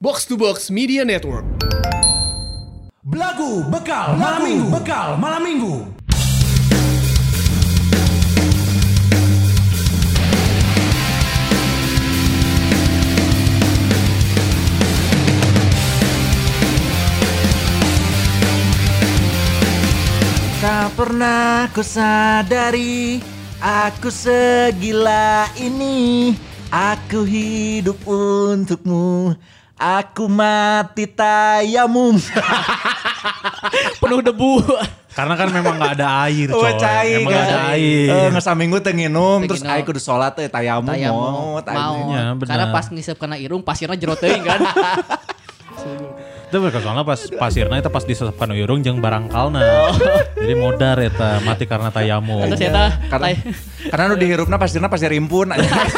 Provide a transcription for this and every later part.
Box to Box Media Network. Belagu bekal malam minggu. Tak pernah ku sadari aku segila ini. Aku hidup untukmu. Aku mati tayamum. Penuh debu. Karena kan memang gak ada air coy. Emang gak ada air. Ngesaminggu teu nginum terus aing kudu salat teh tayamum. Mau. Ya, benar. Karena pas ngisep kena irung pasirnya jero teuing kan. Itu mereka soalnya pas pasirna itu pas disesepkan irung jeung barangkalna. Jadi modar eta mati karena tayamum. Terus eta Karena nu dihirupna pasirna pasir rimpun.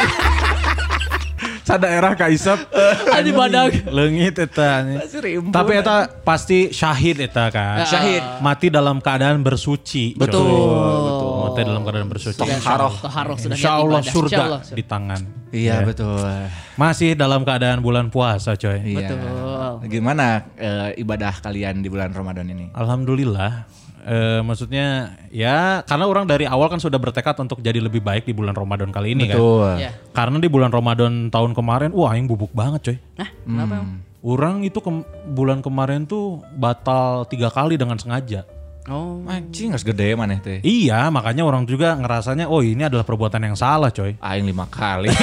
Sadaerah kaisep di badag. leungit eta. Tapi eta pasti syahid eta kan. Syahid. Mati dalam keadaan bersuci. Betul. Mati dalam keadaan bersuci. Toharoh sudah Insya Allah niat ibadah. surga Insya Allah. di tangan. Iya Ya. betul. Masih dalam keadaan bulan puasa coy. Iya. Betul. Gimana ibadah kalian di bulan Ramadan ini? Alhamdulillah. Maksudnya ya karena orang dari awal kan sudah bertekad untuk jadi lebih baik di bulan Ramadan kali ini kan. Ya. Karena di bulan Ramadan tahun kemarin wah aing bubuk banget coy. Nah, kenapa? Orang itu bulan kemarin tuh batal 3 kali dengan sengaja. Oh. Anjing geus gede maneh teh. Iya makanya orang juga ngerasanya oh ini adalah perbuatan yang salah coy. Aing 5 kali.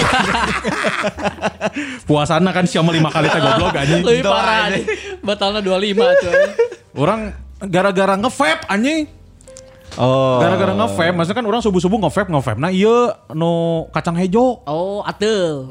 Puasana kan siapa 5 kali teh goblok anjing. Lebih parah nih. Batalnya 25 coy. Orang gara-gara nge-vape anjing. Oh. Gara-gara nge-vape, maksudnya kan orang subuh-subuh nge-vape. Nah iya no kacang hejo. Oh, atel.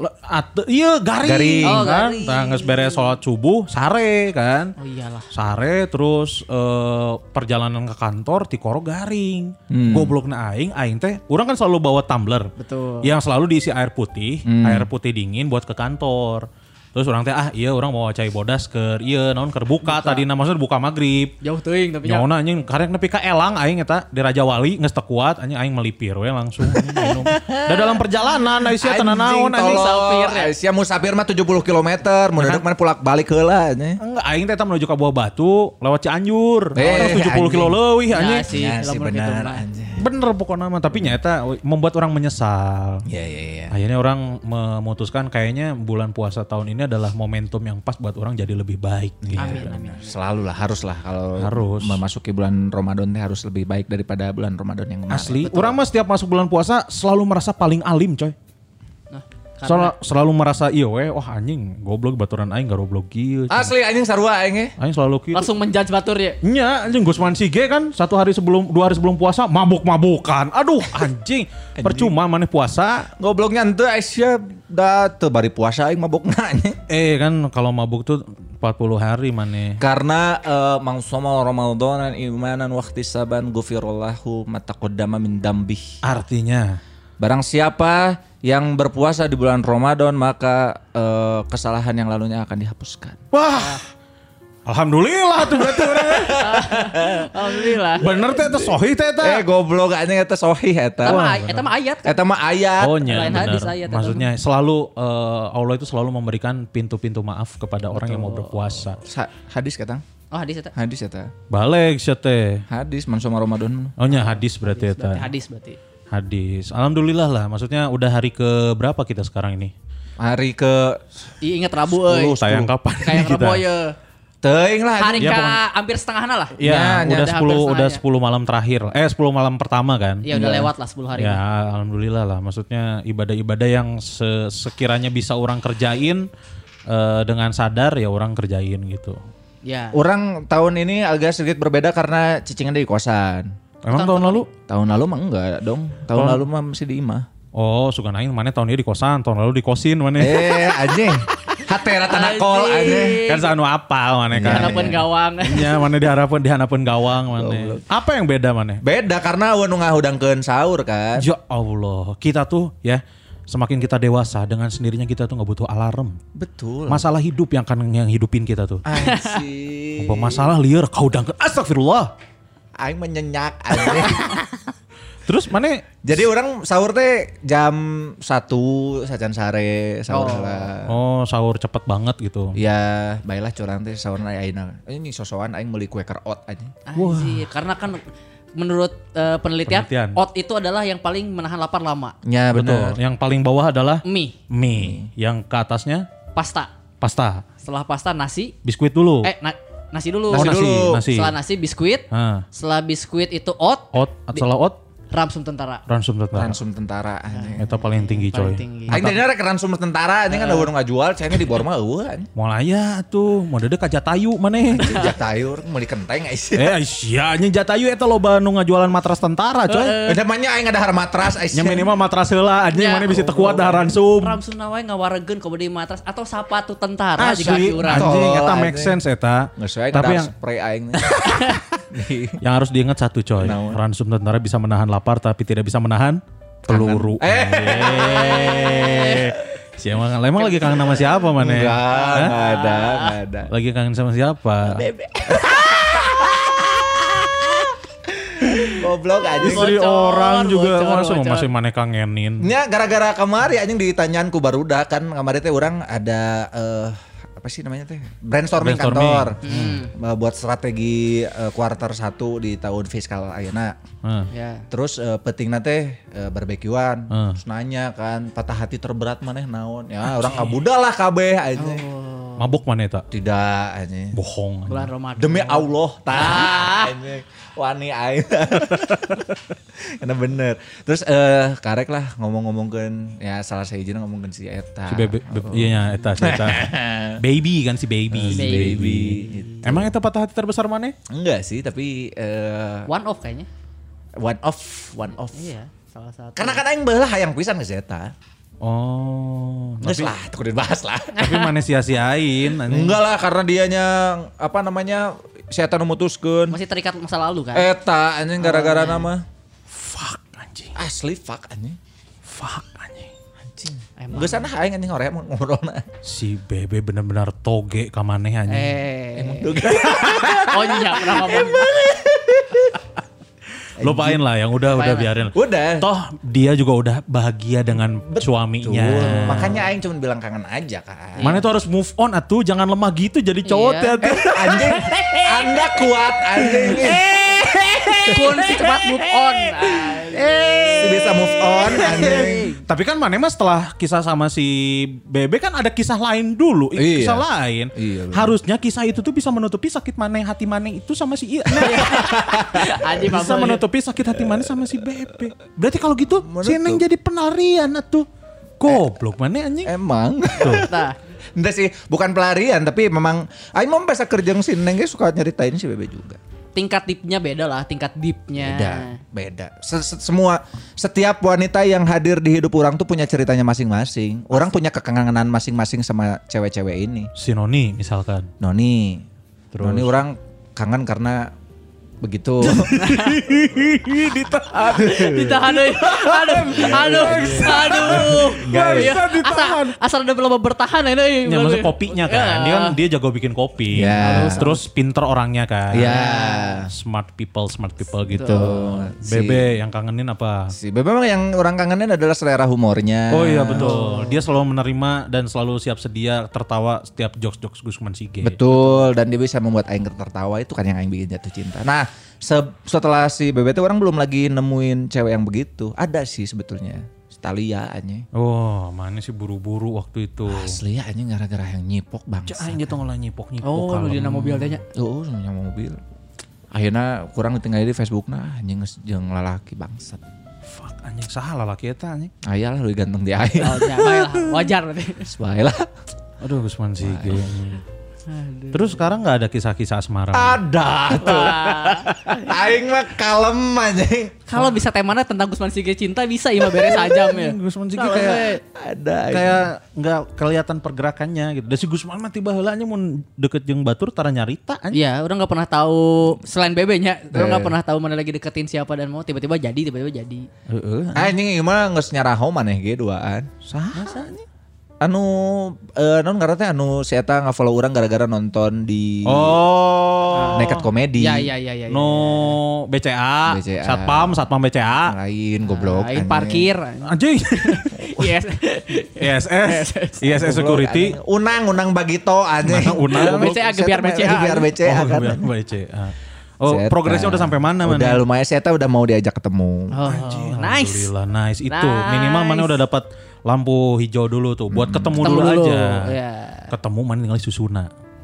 Iya garing, Oh, kan. garing. Nah geus beres sholat subuh sare kan. Oh iyalah. Sare terus perjalanan ke kantor ti koro garing. Goblokna aing teh urang kan selalu bawa tumbler. Betul. Yang selalu diisi air putih dingin buat ke kantor. Terus orang teh iya orang mau cai bodas ke ieu naon keur buka tadi maksudnya buka maghrib. Jauh teuing tapi Nyaona anjing karek nepi ka elang aing eta di Raja Wali geus teu kuat anjing aing melipir we langsung anjing minum. Da dalam perjalanan sia teu naon anjing musafir. Sia musafir mah 70 km, mun deuk mana pulak balik heula nya. Enggak aing teh eta menuju ka Buah Batu lewat Cianjur. Eh, 70 kilo leuwih Ya anjing. sih, Ya sih lamun benar gitu mah. anjing. Bener pokoknya mah tapi nyata membuat orang menyesal. Iya. Akhirnya orang memutuskan kayaknya bulan puasa tahun ini adalah momentum yang pas buat orang jadi lebih baik. Gitu. Amin. Selalu lah, harus lah kalau Harus. memasuki bulan Ramadan teh harus lebih baik daripada bulan Ramadan yang kemarin. Asli, orang mah setiap masuk bulan puasa selalu merasa paling alim coy. Nah, karena Selalu merasa iya weh, wah anjing goblok baturan aing goblok kieu. Asli anjing sarua aing ge. Aing selalu kieu. langsung menjudge batur ya. Nya anjing Gusman Sige kan 2 hari sebelum puasa mabuk-mabukan. Aduh anjing. Percuma maneh puasa. Gobloknya henteu Aisyah da teu bari puasa aing mabokna anjing. Kan kalau mabuk tuh 40 hari maneh. Karena mangsoma Ramadan imanan wa ihtisaban ghufirallahu ma taqaddama min dambih. Artinya Barang siapa yang berpuasa di bulan Ramadan maka kesalahan yang lalunya akan dihapuskan. wah. Alhamdulillah tuh berarti orang. Alhamdulillah. Bener teh eta sohih teh eta. Goblok anjing eta sahih eta. Eta mah ayat kan. Eta mah ayat. Oh nya Lain bener. hadis ayat eta Maksudnya selalu Allah itu selalu memberikan pintu-pintu maaf kepada orang yang mau berpuasa. Hadis katang. Oh, hadis eta. Hadis eta. Balik sia teh. Hadis mansoma Ramadan. Oh nya hadis berarti eta. Hadis berarti. Hadis. Alhamdulillah lah. Maksudnya udah hari ke berapa kita sekarang ini? Hari ke Ingat Rabu euy. Sayang kapan Kayak kita? Rabu ya. teuing lah. Hari Ya, ka pokoknya- hampir setengahna lah. Iya, Ya, udah hampir 10 setengahnya. malam terakhir. 10 malam pertama kan? Ya udah lewat lah 10 hari. Ya, alhamdulillah lah. Maksudnya ibadah-ibadah yang sekiranya bisa orang kerjain dengan sadar ya orang kerjain gitu. Ya. Orang tahun ini agak sedikit berbeda karena cicingnya di kosan. Emang tahun lalu? Tahun lalu mah enggak dong. Tahun lalu mah masih di imah. Oh, suka naik mana tahun ini di kosan, tahun lalu di kosin mana? Anjing. Hatera tanah kol anjing. Kan sanu apa mana kan? Harapan gawang. Iya, mana dihanapeun gawang mana. Apa yang beda mana? Beda karena nu ngahudangkeun sahur kan. Ya Allah, kita tuh ya semakin kita dewasa dengan sendirinya kita tuh nggak butuh alarm. Betul. Masalah hidup yang hidupin kita tuh. Anjing. Apa masalah liar kau dangkeun astagfirullah. Aing menyenyak anjing. Terus mana? Jadi orang sahur teh jam 1 sajan sare sahur lah. Oh sahur cepet banget gitu. Ya, baiklah curang teh sahur ayeuna. Ini sosokan aing meuli kue kerout aja. Anjir, karena kan menurut penelitian, oat itu adalah yang paling menahan lapar lama. Ya Betul. benar. Yang paling bawah adalah Mie, Yang ke atasnya pasta. Setelah pasta nasi. Biskuit dulu. Nasi dulu. Nasi. Setelah nasi biskuit. Setelah biskuit itu oat. Setelah oat Ransum tentara. Ransum tentara. Itu paling tinggi coy. Aing tadinya rek ransum tentara, ini kan udah ngajual, cahnya di bawah mah eueuh. Moal aya tuh, modede ka Jatayu maneh. Jatayur meuli kenteng ais. Sia nya Jatayu eta loba nu ngajualan matras tentara coy. Udah mah aing ada har matras ais. Nya minimal matras heula anjing maneh bisa teu kuat dahar ransum. Ransum na wae ngawaregeun ka body matras atau sepatu tentara jika Asli urang. anjing eta make sense eta. Tapi yang spray aing. Yang harus diingat satu coy, ransum tentara bisa menahan lapar tapi tidak bisa menahan peluru. Siapa emang lagi kangen sama siapa mana? Enggak ada. Lagi kangen sama siapa? Bebe. Goblok aja. Istri orang juga masih mana kangenin. Nya gara-gara kemari anjing ditanyaan ku barudak kan kemarin teh orang ada apa sih namanya teh brainstorming kantor buat strategi kuartal 1 di tahun fiskal ayeuna. Terus pentingna teh barbekyuan. Terus nanya kan patah hati terberat maneh naon? Ya orang kabuda lah kabeh aja. Mabuk mana eta? Tidak aja. Bohong. Bulan Ramadan. Demi Allah anjing. Wani aing. Karena bener. Terus karek lah ngomong-ngomongkeun ya salah sahijina ngomongkeun si eta. Si Bebe iya nya eta si eta. Baby kan si Baby. Baby. Emang eta patah hati terbesar mana? Enggak sih, tapi one off kayaknya. One off. Iya, salah satu. Karena kan aing beulah hayang pisan ke eta. Oh, Geus lah, tuh dibahas lah. Tapi mana sia-siain? Enggak lah, karena dianya apa namanya si eta nu mutuskeun. Masih terikat masa lalu kan? Eta anjing gara-gara nama. Fuck anjing. Asli fuck anjing. Fuck anjing. Geus sana aing anjing hoream ngobrolna. Si Bebe benar-benar toge ka maneh anjing. Emang toge. Oh iya, pernah ngomong. Lupain lah yang udah biarin. Udah. Toh dia juga udah bahagia dengan suaminya. Makanya aing cuma bilang kangen aja kan. Mana tuh harus move on atuh, jangan lemah gitu jadi cowok Iya. ya. Anjing, Anda kuat anjing. Kun si cepat move on. Si bisa move on anjing. Tapi kan Mane mah setelah kisah sama si Bebe kan ada kisah lain dulu, Iya. kisah lain. Iya, bener. Harusnya kisah itu tuh bisa menutupi sakit Mane hati Mane itu sama si Iya. Anjing Bisa menutupi sakit hati Mane sama si Bebe. Berarti kalau gitu si Neng jadi penarian atuh. Goblok Mane anjing. Emang. Nah, Enggak sih, bukan pelarian tapi memang aing mau pas kerja si Neng ge suka nyeritain si Bebe juga. tingkat deepnya beda lah, tingkat deepnya. Beda. Semua setiap wanita yang hadir di hidup orang tuh punya ceritanya masing-masing. Orang punya kekangenan masing-masing sama cewek-cewek ini. Si Noni misalkan. Noni. Terus? Noni orang kangen karena begitu. Ditahan deh. Aduh. Nggak bisa ditahan. Asal udah belum bertahan ya. Ya maksudnya kopinya kan. Dia jago bikin kopi. Ya. Terus pinter orangnya kan. Ya. Smart people gitu. Si- Bebe yang kangenin apa? Si Bebe memang yang orang kangenin adalah selera humornya. Oh iya betul. Dia selalu menerima dan selalu siap sedia tertawa setiap jokes-jokes Gusman Sige. Betul, dan dia bisa membuat aing tertawa, itu kan yang aing bikin jatuh cinta. Nah, setelah si Bebe itu orang belum lagi nemuin cewek yang begitu. Ada sih sebetulnya. Talia anjing. Oh, mana sih buru-buru waktu itu. Asli ya anjing gara-gara yang nyipok bangsa. Aing gitu ngolah nyipok-nyipok. Oh, lu di mobil tanya. Oh, sama mobil. Akhirnya kurang ditinggal di Facebook nah anjing geus jeung lalaki bangsat. Fuck anjing salah laki eta anjing. Aya lah lebih ganteng di aing. Oh, ya, baiklah. Wajar berarti. Bae lah. Aduh Gusman Sige. Terus sekarang gak ada kisah-kisah asmara? Ada tuh. Aing mah kalem anjing. Kalau bisa temanya tentang Gusman Sige cinta bisa ima beres aja ya. Gusman Sige Kalau kayak Ada. kayak nggak kelihatan pergerakannya gitu. Dan si Gusman mah tiba heula nya mun deket jeung batur tara nyarita anjing. Iya, orang nggak pernah tahu selain Bebenya, orang nggak pernah tahu mana lagi deketin siapa dan mau tiba-tiba jadi. Anjing ieu mah geus nyaraho maneh ge duaan. Saha anjing? non ngaranna teh si eta nga-follow urang gara-gara nonton di Naked Comedy. Iya. No BCA. Satpam BCA. Lain goblok. Lain parkir. Anjing. Yes. ISS security. Unang Bagito anjing. Unang. BCA gebiar BCA. Gebiar BCA kan. BCA. Oh, progresnya udah sampai mana? Udah lumayan, Seta udah mau diajak ketemu. Nice. Alhamdulillah nice. Itu minimal mana udah dapat lampu hijau dulu tuh buat ketemu dulu aja. Ya. Ketemu mana tinggal susuna.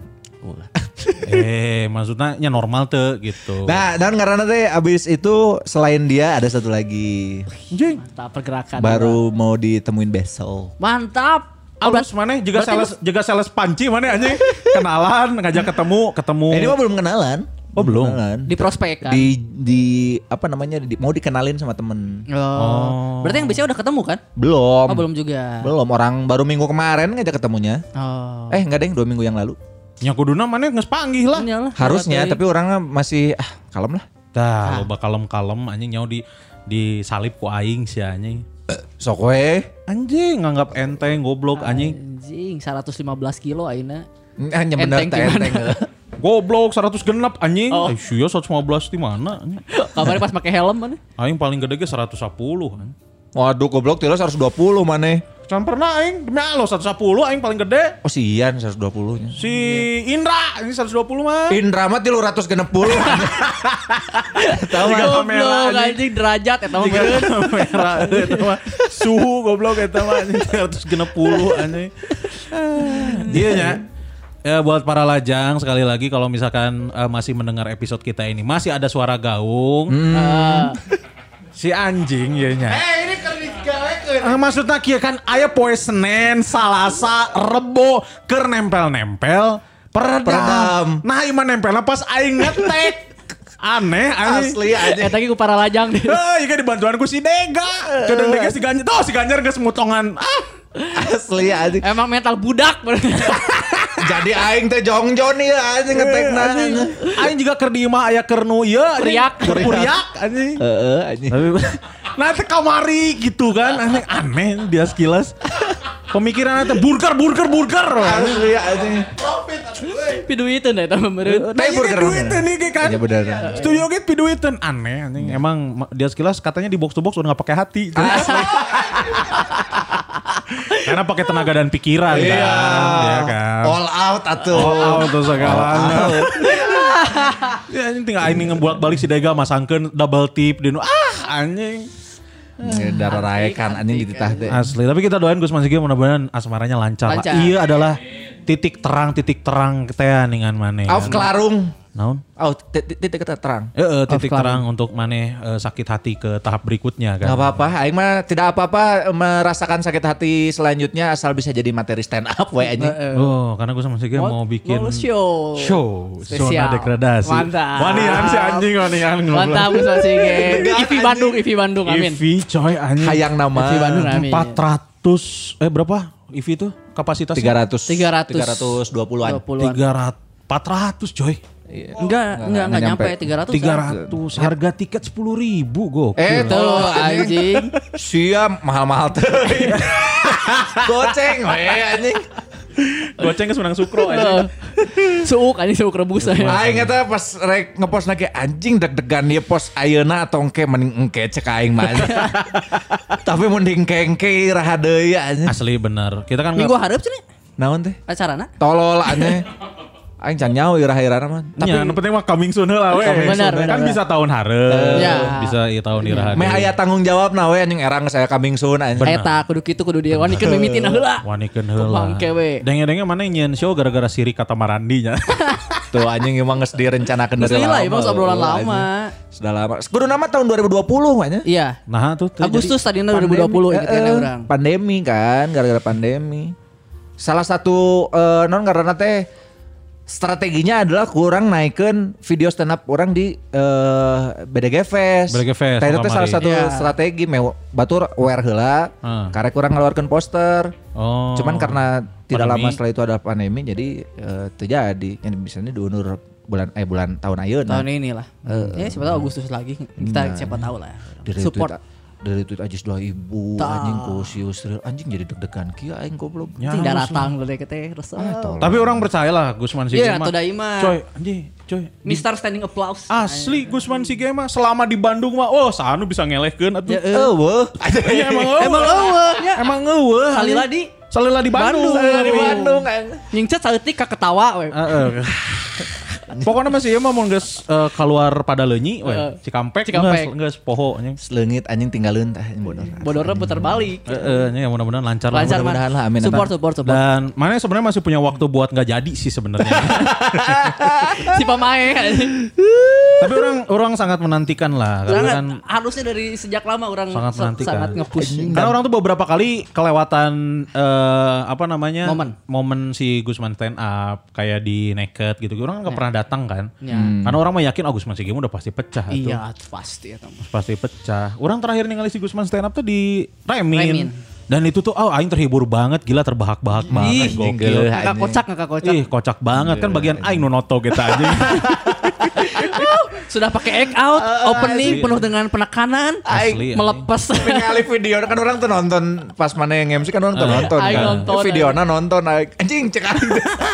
Maksudnya normal tuh gitu. Nah, dan karena teh abis itu selain dia ada satu lagi. Anjing. Mantap pergerakan. Baru mau ditemuin besok. Mantap. Alus mana juga sales panci mana anjing. Kenalan, ngajak ketemu. Ini mah belum kenalan. Oh belum. Di prospek kan. Di apa namanya mau dikenalin sama temen. Berarti yang biasanya udah ketemu kan? Belum. Oh belum juga. Belum, orang baru minggu kemarin ngajak ketemunya. Enggak deh, 2 minggu yang lalu. Nya kuduna mana geus panggih lah. Harusnya, tapi orang masih kalem lah. Dah, loba kalem-kalem anjing nyau di salib ku aing si anjing. Sok we. Anjing nganggap enteng goblok anjing. Anjing 115 kilo aina. Hanya bener enteng. Goblok 100 genap anjing. Iya 115 di mana? Kabarnya pas pakai helm mana? Aing paling gede ge 110 anjing. Waduh goblok tilu 120 maneh. Can pernah aing demi Allah 110 aing paling gede. Oh si Ian 120-nya. Si Indra ini 120 mah. Indra mah 360. Tahu goblok anjing derajat eta mah meureun. Kamera eta mah suhu goblok eta mah anjing 360 anjing. Dia nya. Ya buat para lajang sekali lagi kalau misalkan masih mendengar episode kita ini masih ada suara gaung. Si anjing ya nya. Ini kerdik gawekeun. Maksudnya kieu kan aya poe Senin, Salasa, Rebo keur nempel-nempel peredam. Nah iman nempelna pas aing ngetek. Aneh anjing. Asli aja. Eta ge ku para lajang deh. Iya dibantuan ku si Dega. Kadang Dega si Ganjar. Tuh si Ganjar geus mutongan. Asli aja. Emang mental budak. Jadi aing teh jongjon ieu anjing ngetekna. Aing juga keur di imah aya keur nu ieu Riak anjing. Heeh anjing. Nah teh kamari gitu kan aneh dia sekilas. Pemikiran teh burger. Asli anjing. Piduiteun eta mah meureun. Tapi burger duiteuan nih kan. Iya benar. Studio ge piduiteun aneh anjing. Emang dia sekilas katanya di box to box udah enggak pakai hati. Karena pakai tenaga dan pikiran kan. Iya kan. All out atuh. All out tuh segalanya. Ya anjing tinggal aing ngebolak-balik si Dega masangkeun double tip di anjing. Darah raekan anjing di titah teh. Asli, tapi kita doain Gus Masigi mudah-mudahan asmaranya lancar. Iya adalah titik terang teh ningan maneh. Auf Kelarung. Naon? Oh, titik terang. Titik terang untuk maneh sakit hati ke tahap berikutnya kan. Gak apa-apa, aing mah tidak apa-apa merasakan sakit hati selanjutnya asal bisa jadi materi stand up we anjing. Karena gue sama Masigi mau bikin show zona degradasi. Mantap. Wanian si anjing. Mantap Gus Masigi. IVI Bandung amin. IVI coy anjing. Hayang nama. IVI Bandung amin. 400 berapa? IVI itu kapasitasnya? 320-an. 400 coy. Enggak nyampe 300. Harga tiket 10.000 gokil. Tuh anjing. Siap mahal-mahal tuh. Goceng we anjing. Goceng geus menang sukro anjing. Suuk rebus aya. Aing eta pas rek ngepost lagi anjing deg-degan dia post ayeuna atau engke mending engke cek aing mah. Tapi mending engke raha deui anjing. Asli bener. Kita kan minggu hareup cenah. Naon teh? Acarana? Tolol anjing. Aing can nyao irah-irana mah. Tapi yang penting mah coming soon heula we. Benar. Kan bisa tahun hareup. Ya. Bisa ieu tahun iraha. Meh aya tanggung jawab na we anjing erang saya coming soon anjing. Eta kudu kitu kudu dia wanikeun mimitina heula. Wanikeun heula. Bangke we. Denge-denge mana nyeun show gara-gara siri kata Marandi nya. Tuh anjing emang geus direncanakeun dari lama. Emang obrolan lama. Sudah lama. Kudu nama tahun 2020 nya. Iya. Nah tuh Agustus tadinya 2020 ingetkeun urang. Pandemi kan, gara-gara pandemi. Salah satu non karena teh strateginya adalah kurang naikkan video stand up orang di BDG Fest. Tadi itu salah satu strategi batur aware heula. Karek kurang ngeluarkan poster. Cuman karena tidak lama setelah itu ada pandemi jadi terjadi. Yang misalnya diundur bulan tahun ayeuna. Tahun ini lah. Ya siapa tahu Agustus lagi. Kita siapa tahu lah. Support. Dari tweet Ajis 2000 anjing ku si Yusril anjing jadi deg-degan kieu aing goblok. Ting datang lu deh teh resep. Tapi orang percaya lah Gusman Sige Iya, mah. atuh da imah. Coy. Mister Standing Applause. Asli Gusman Sige mah selama di Bandung mah sanu bisa ngelehkeun atuh. Eueuh. Iya emang eueuh. Salila di Bandung. Di Bandung. Nyingcet saeutik ka ketawa we. Pokoknya masih ieu mah mun geus keluar pada leunyi we. Cikampek geus poho nya. Leungit anjing tinggalin tah bodor. Bodorna putar balik. Nya mudah-mudahan lancar lah. Mudah-mudahan lah amin. Support. Dan mana sebenarnya masih punya waktu buat nggak jadi sih sebenarnya. Si pemain. Tapi orang sangat menantikan lah. Karena kan harusnya dari sejak lama orang sangat nge-push. karena orang tuh beberapa kali kelewatan momen si Gusman stand up kayak di Naked gitu. Orang nggak pernah datang kan. Karena orang mah yakin Gusman Sige udah pasti pecah. Iya pasti ya pasti pecah. Orang terakhir ningali si Gusman stand up tuh di Remin. Dan itu tuh aing terhibur banget, gila terbahak-bahak banget, gokil. Ngakak kocak. Ih, kocak banget kan bagian aing nu noto kita aja. Sudah pakai act out, opening penuh dengan penekanan, Asli, melepas. Ningali video kan orang tuh nonton pas mana yang MC kan orang tuh nonton Aing kan. nonton, Videona nonton anjing cek aing.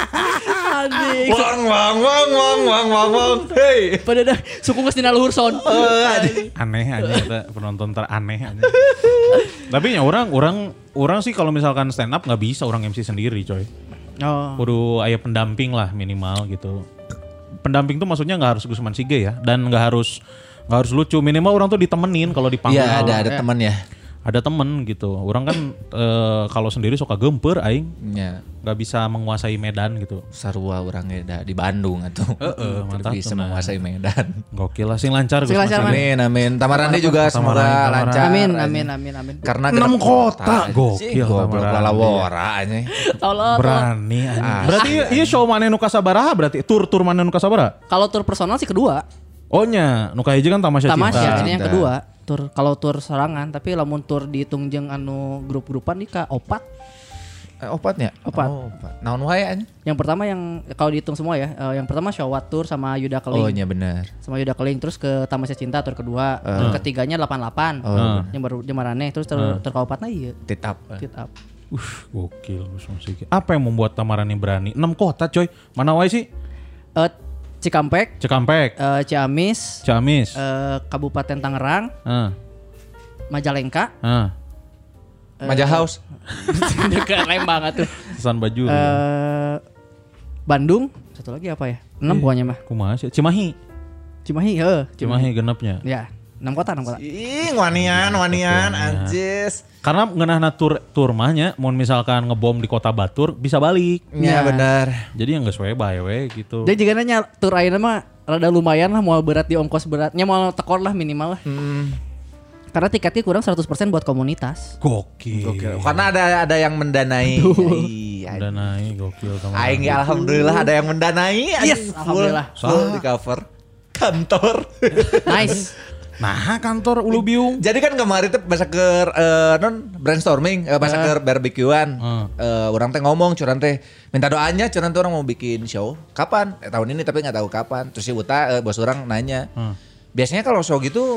Wang. Hey. Pada dah suku geus dina luhur sound. Aneh aja kita penonton teraneh aja. Tapi ya orang sih kalau misalkan stand up nggak bisa orang MC sendiri coy. Kudu aya pendamping lah minimal gitu. Pendamping tuh maksudnya nggak harus Gusman Sige ya, dan nggak harus lucu, minimal orang tuh ditemenin kalau di panggung. Iya ada teman ya. Ada temen gitu. Orang kan kalau sendiri suka gemper aing. Iya. Gak bisa menguasai Medan gitu. Sarua orangnya di Bandung atuh. Mantap bisa menguasai Medan. Gokil lah, sing lancar. Amin. Tamarandi juga semoga lancar. Amin. Karena 6 kota. Gokil. Goblok lalawora aja. Berani aja. Berarti iya show mana nu kasabaraha berarti? Tur mana nu kasabaraha? Kalau tur personal sih kedua. Oh nya, nu kahiji kan Tamasya Cinta. Tamasya ini yang kedua. Kalau tur serangan, tapi lamun tur dihitung jeung anu grup-grupan nih ka opat. Opatnya? Opat. Naon wae anjing? Yang pertama yang kalau dihitung semua ya, yang pertama Syawat Tour sama Yuda Keling. Oh iya benar. Sama Yuda Keling, terus ke Tamasya Cinta tur kedua, tur ketiganya 88. Yang baru Jamarane, terus tur kaopatna ieu. Tit up. Gokil musik. Apa yang membuat Tamarani berani? 6 kota coy. Mana wae sih? Cikampek, Ciamis, Kabupaten Tangerang, Majalengka, Majahaus, dekat Lembang atuh. Pesan baju. Bandung, satu lagi apa ya? 6 pokoknya mah. Kumaha sih? Cimahi genepnya. Ya, 6 kota. Ih, wanian anjis. Karena ngeunahna tur mahnya mun misalkan ngebom di Kota Batur bisa balik. Iya benar. Jadi yang geus we bae we gitu. Jadi jika nanya tur ayeuna mah rada lumayan lah, mau berat di ongkos beratnya mau tekor lah minimal lah. Karena tiketnya kurang 100% buat komunitas. Gokil. Karena ada yang mendanai. Mendanai gokil teman. Aing alhamdulillah ada yang mendanai. Yes, alhamdulillah. Full di cover kantor. Nice. Nah, kantor Ulu Biung. Jadi kan kemarin tuh bahasa ke brainstorming, bahasa ke barbekyuan. Orang teh ngomong, curang teh minta doanya, curang tuh orang mau bikin show. Kapan? Tahun ini tapi nggak tahu kapan. Terus si Uta bos orang nanya. Biasanya kalau show gitu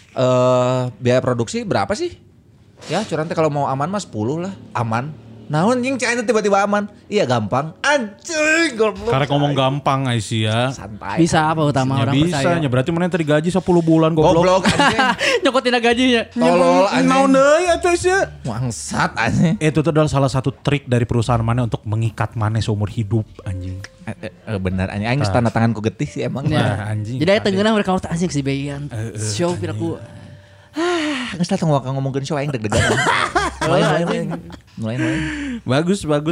biaya produksi berapa sih? Ya curang teh kalau mau aman mah 10 lah. Aman. Naon yang China tiba-tiba aman? Iya gampang. Anjing goblok. Karek ngomong gampang Aisyah. Santai. Bisa apa utama orang bisa, percaya. Bisa, berarti mana tadi gaji 10 bulan goblok. Goblok anjing. Nyokotin gajinya. Tolol anjing. Naon deui atuh Aisyah? Wangsat anjing. Itu tuh adalah salah satu trik dari perusahaan mana untuk mengikat mana seumur hidup anjing. Bener anjing. Aing tanda tanganku getih sih emang. Ya, anjing. Jadi aya tengeunah mereka harus anjing si Beyan. Show piraku. Nggak salah tengok ngomongin show aing deg-degan. Mulai. Bagus lah.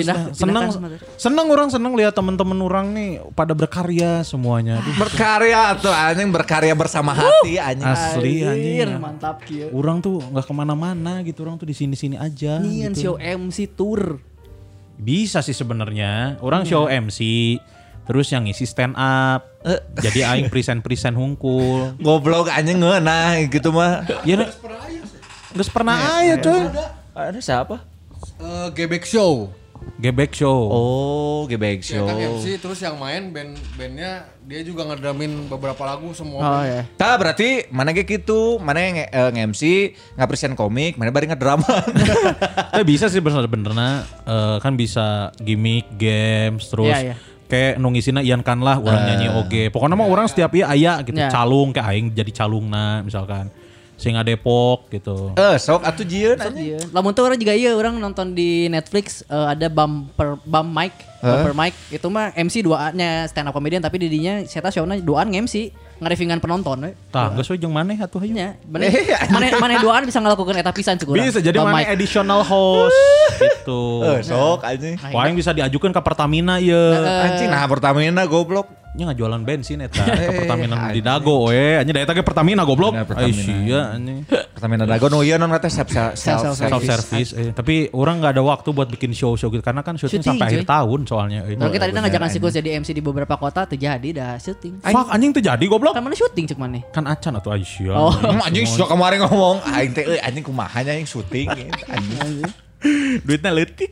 Seneng lihat teman-teman orang nih pada berkarya semuanya. Berkarya tuh anjing, berkarya bersama hati anjing. Asli anjing. Mantap kieu. Orang tuh nggak kemana-mana gitu, orang tuh di sini-sini aja. Nyian gitu. show MC tour. Bisa sih sebenarnya. Orang show MC. Terus yang ngisi stand up. Jadi aing present hungkul. Goblok anjing ngeunah gitu mah. Ya geus pernah aya coy. Ada siapa? Gebek Show. Gebek Show. Oh, Gebek Ya Show. kan MC terus yang main bandnya dia juga ngedramin beberapa lagu semua. Oh ya. Tah berarti mana ge kitu, mana nge-MC, ngapresent komik, mana bari ngedrama. Tapi bisa sih bener-benerna kan bisa gimmick, games, terus Iya, iya. kayak nungisina Ian kan lah, orang nyanyi oge. Pokoknya mah orang setiap ieu aya gitu, Iya. calung kayak aing jadi calungna misalkan. Singa Depok gitu. Sok atuh jieun aja. Iya. Lamun tuh orang juga iya orang nonton di Netflix ada bumper mic itu mah MC 2-nya stand up comedian tapi didinya saya show-na 2an MC ngarevingan penonton we. Tah, geus we jeung maneh atuh ieu. Nya, maneh 2an bisa ngelakukan eta pisan cek urang. Bisa jadi Bum maneh mic. additional host gitu. Sok aja. Wah, yang bisa diajukan ke Pertamina ieu. Anjing nah Pertamina goblok. Nya ngajualan bensin eta ke Pertamina di Dago we. Anya da eta ge Pertamina goblok. Bener, Pertamina. Ai sia anjing. Pertamina Dago nu ieu non kata self Self service. Tapi orang nggak ada waktu buat bikin show gitu karena kan syuting Syuting, sampai akhir cuy. tahun soalnya. Kalau kita tadi ngajakan siklus jadi MC di beberapa kota terjadi dah syuting. Fuck anjing tuh jadi goblok. Kan mana syuting cek mana? Kan acan atau Aisyah. Oh. Anjing sudah kemarin ngomong aing teh anjing kumaha nya yang syuting anjing. Duitnya letik.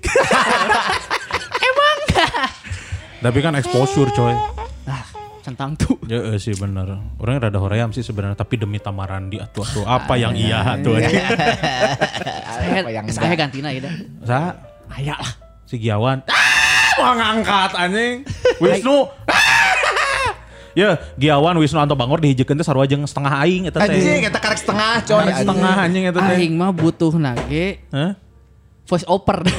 Tapi kan exposure coy. Centang tuh. Ya sih bener. Orangnya rada hoream sih sebenarnya tapi demi Tamarandi atuh apa yang iya atuh. Saya gantina ya dah. Sa aya lah si Giawan. Mau ngangkat anjing. Wisnu. Ya, Giawan Wisnu Anto Bangor dihijikeun teh sarua jeung setengah aing eta teh. Anjing eta karek setengah coy. Karek setengah anjing eta teh. Aing mah butuh nage Hah? voice over.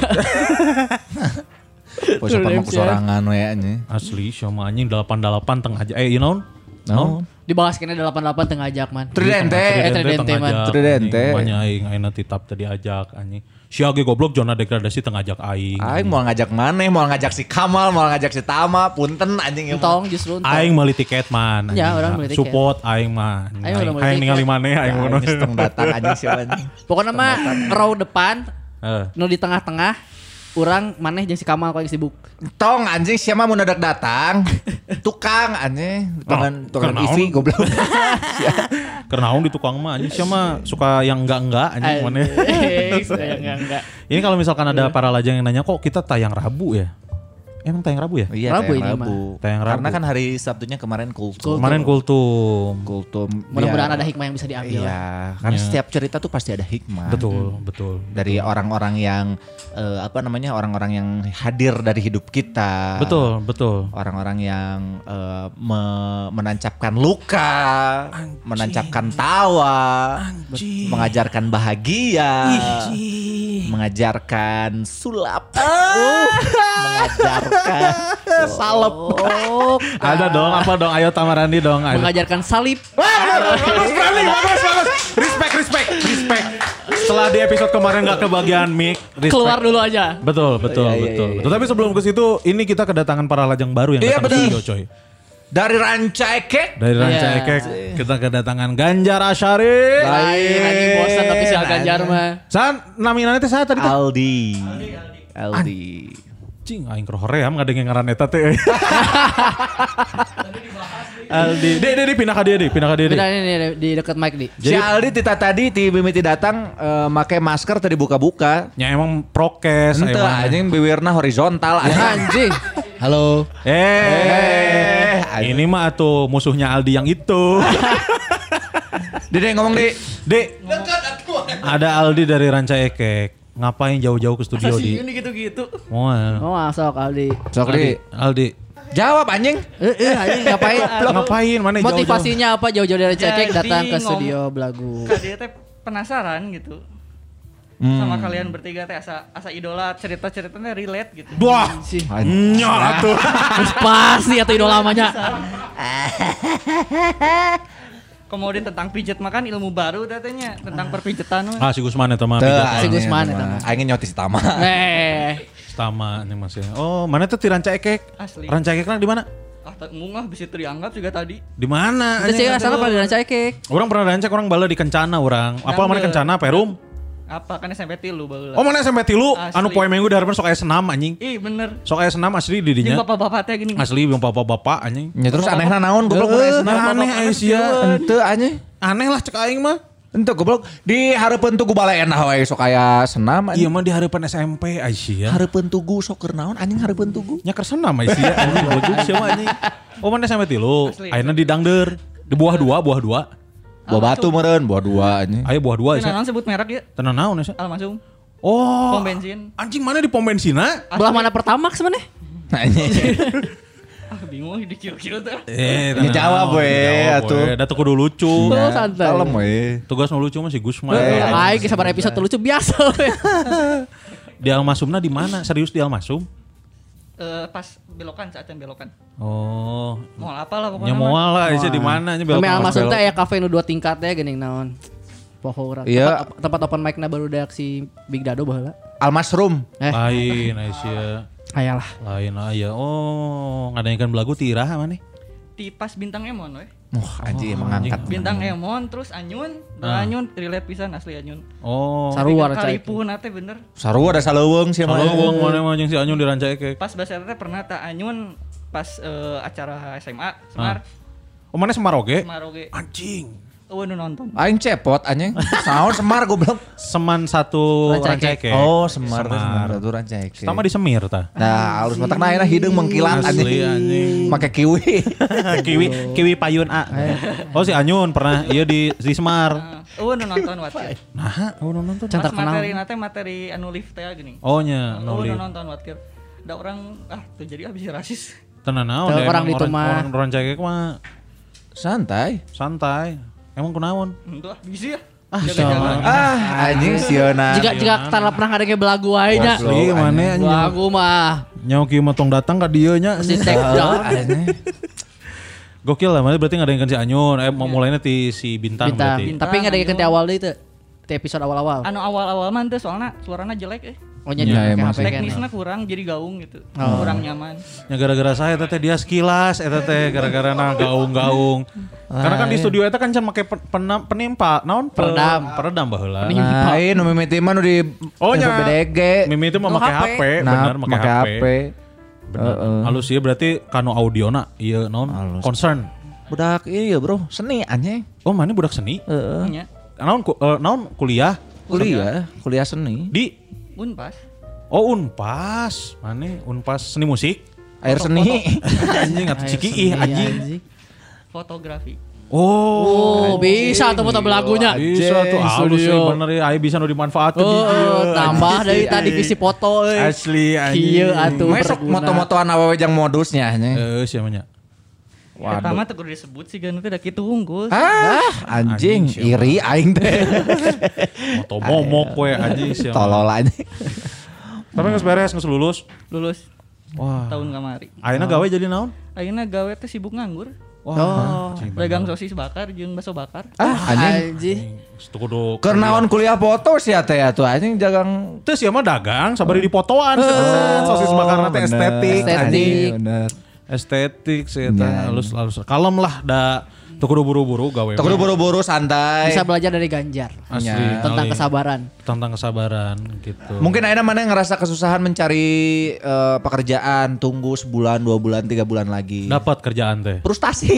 Pos apa sorangan we anjing. Asli sama anjing 88 tengah aja. You know? No. Dibahas kena 88 tengah ajak man. Tridente. Tridente man. Tridente. Makanya aing ayeuna titap tadi ajak anjing. Si Age goblok zona degradasi tengah ajak aing. Aing mau ngajak maneh, mau ngajak si Kamal, mau ngajak si Tama, punten anjing ieu. Entong justru entong. Aing meuli tiket man. Ya, anjing. orang meuli tiket. Support aing mah. Aing udah meuli Aing ningali tiket. maneh aing ngono. Aing seteng datang anjing si anjing. Pokoknya mah row depan, Heeh. nu di tengah-tengah, urang maneh jeung si Kamal kau yang sibuk. Tong anjing siapa mau dadak datang. Tukang anjing, tukang kenaon? EV goblok. Karena di tukang mah anjing sia mah suka yang enggak anjing maneh. Enggak. Ini kalau misalkan ada para lajang yang nanya kok kita tayang Rabu ya? Emang tayang Rabu ya? Iya, Rabu tayang ini Rabu. Tayang Rabu. Karena kan hari Sabtunya kemarin kultum. Kemarin kultum. Mudah-mudahan Biar- ada hikmah yang bisa diambil. Iya, kan Ya. setiap cerita tuh pasti ada hikmah. Betul. Dari orang-orang yang orang-orang yang hadir dari hidup kita. Betul. Orang-orang yang menancapkan luka, menancapkan tawa, mengajarkan bahagia, mengajarkan sulap, mengajarkan salep. Oh, Ada dong, apa dong? Ayo Tamarandi dong. Ayo. mengajarkan salib. Bagus. Respect. Setelah di episode kemarin nggak kebagian mic, respect. Keluar dulu aja. Betul. Iya. Tapi sebelum ke situ, ini kita kedatangan para lajang baru yang Iya, datang ke betul. studio, coy. Dari Rancai Kek. Dari Ranca Iya. Ekek, kita kedatangan Ganjar Asyari. Lain anjing bosan tapi si Ganjar mah. San, naminannya teh saya tadi teh. Aldi. Cing, aing keur hoream ngadenge ngaran eta teh. Aldi. Di pindah ka dia, di. Beda ini di dekat mic di. Si Aldi tita tadi ti mimiti datang make masker tadi buka-buka. Ya emang prokes. Ente emang. anjing bibirna horizontal Anjing. Halo. Ini mah atuh musuhnya Aldi yang itu. Dede ngomong di. Dek, ada Aldi dari Ranca Ekek. Ngapain jauh-jauh ke studio di? Ini gitu-gitu. Moal. Oh, masuk Aldi. Sok di. Aldi. Jawab anjing. Anjing ngapain? Ngapain? Mana jauh-jauh? Motivasinya apa jauh-jauh dari Cekek Jadi datang ke ngomong- studio Belagu? Dia teh penasaran gitu. Sama kalian bertiga teh asa idola cerita-ceritanya relate gitu. Wah. Sih. Nya atuh. Terus pasti atau idola lamanya. Kemudian tentang pijet makan ilmu baru datanya tentang perpijetan mah. Ah si Gusman eta mah Teu, pijat. Si anjing Gusman eta eta mah. mah. Aing nyoti si Tama. Sama nih Mas ya. Oh, mana tuh di Ranca Ekek? Asli. Ranca Ekekna di mana? Mungah bisa dianggap juga tadi. Di mana? Itu sih asal pada Cekek. Orang pernah rancak orang bala di Kencana orang. Apa mana Kencana Perum? Apa kan SMP tilu baheula. Oh mana SMP tilu? Asli. Anu poe minggu daharepan sok aya senam anjing. Ih bener. Sok aya senam asli di Ini dinya. bapak-bapak teh gini. Asli jeung bapak-bapak anjing. Ya terus anehna naon goblok mun aya senam. Aneh Aisyah. Henteu anjing. Aneh lah cek aing mah. Ente goblok di hareupeun tugu balaena we sok aya senam. Iya mah di hareupan SMP Aisyah. Hareupeun tugu sok keur naon anjing hareupeun tugu. Nya keur senam Aisyah anjing bejuk sia mah anjing. Oh mana SMP 3. Asli. Ayeuna di Dangder. Di buah 2. Buah batu meureun, buah 2 anjing. Aya buah 2 Kenapa Aisyah. sebut merek ya? Tenan naon Aisyah? Almasum. Oh. Pom bensin. Anjing mana di pom bensina? Belah mana Pertamax mana? Anjing. Bingung dikira-kira tuh. Ini jawab we atuh. Da teu kudu lucu. Oh, santai. Kalem we. Tugas nu lucu mah si Gusman. Aing sabar episode lucu biasa we. Di Almasumna di mana? Serius di Almasum? Pas belokan, saat yang belokan. Oh. Moal apa lah pokoknya. Nya moal lah Aisyah di mana nya Kami belok. Almasum teh aya kafe nu 2 tingkat teh geuning naon. Poho urang. Iya. Tempat open mic-na barudak si Big Dado baheula. Almasrum. Lain Aisyah. Ayalah. Lain aya. Oh, ngadainkeun belagu ti Iraha maneh. Di pas Bintang Emon we. Anjing emang angkat. Bintang Emon terus Anyun. Anyun relate pisan asli Anyun. Oh. Sarua Kalipun teh bener. Sarua ada saleuweung sia mah. Saleuweung mana mah jeung si Anyun dirancaikeun. Pas bahasa teh pernah ta Anyun pas acara SMA Semar. Oh mana Semar oge? Semar oge. Anjing. Nu nonton. Aing cepot anjing. Saon Semar goblok. Seman satu Rancaike. rancaike. Oh, Semar satu rancaike. Sama di Semir tah. Nah, alus matakna ayeuna hideung mengkilat Asli, anjing. anjing. Make kiwi. kiwi payun A. Oh si Anyun pernah iya di Semar. Nu nonton watkir. Nah, nu nonton. Pas Cantar kenal. materi nate materi anu lift teh geuning. Oh nya, Nu nuli. nonton watkir. Da orang tuh jadi habis rasis. Tenan naon Teu deh, orang emang ditu mah. Orang rancaike mah Santai. santai. Emang kunaon? Itu bisi ya. Sama. Anjing siona. Jika tara pernah ngadenge belagu wae nya. Asli mana nya. Belagu mah Nyawa kieu mah tong datang ka dieu nya. mesti take down. Gokil lah, mana berarti ngadainkeun si Anyun. Mau mulainya ti si Bintang Bintang. berarti. Tapi ngadenge ti awal deui teu. Ti episode awal-awal. Anu awal-awal mah teh soalnya suarana jelek Oh nya Ya, emang HP kan. Teknisnya kurang jadi gaung gitu. Kurang nyaman. Ya gara-gara saya teh dia sekilas eta teh gara-gara na gaung-gaung. Karena kan di studio eta kan can make penimpa, naon? Peredam baheula. Nah, nu mimiti mah nu di Oh, nya. BDG. Mimi itu mah make HP, bener make HP. Bener. Halus ieu berarti kanu audiona ieu naon? Halus. Concern. Budak iya bro, seni anjing. Oh, mana budak seni? Nya. Naon kuliah Kuliah seni. di Unpas. Oh, Unpas. Mana Unpas seni musik? Air seni. Anjing atuh cikiih anjing. Fotografi. Oh, bisa tuh foto belagunya. Bisa tuh halus sih bener ya, aya bisa nu dimanfaatkeun di dieu. Oh, tambah dari tadi visi foto euy. Asli Kieu atuh. Masuk moto-motoan awewe jeung modusnya anjing. Sia mah nya. Eta mah teh kudu disebut sih kan teh da kitu unggul. Anjing iri aing teh. Moto momok we anjing sia. Tolol anjing. Tapi geus beres, geus lulus. Lulus Wah. tahun kamari. Ayeuna gawe jadi naon? Ayeuna gawe teh sibuk nganggur. Wah. Dagang sosis bakar jeung bakso bakar. Anjing. Itu kudu Keur naon kuliah foto sia teh atuh anjing jagang. teu sia mah dagang sabari dipotoan sosis bakarna teh estetik. Estetik. Bener. Estetik sih eta halus kalem lah da teu kudu buru-buru gawe. Teu kudu buru-buru santai. Bisa belajar dari Ganjar Asli tentang kali. kesabaran. Tentang kesabaran gitu. Mungkin ayeuna mana ngerasa kesusahan mencari pekerjaan, tunggu sebulan, 2 bulan, 3 bulan lagi. Dapat kerjaan teh. Frustasi.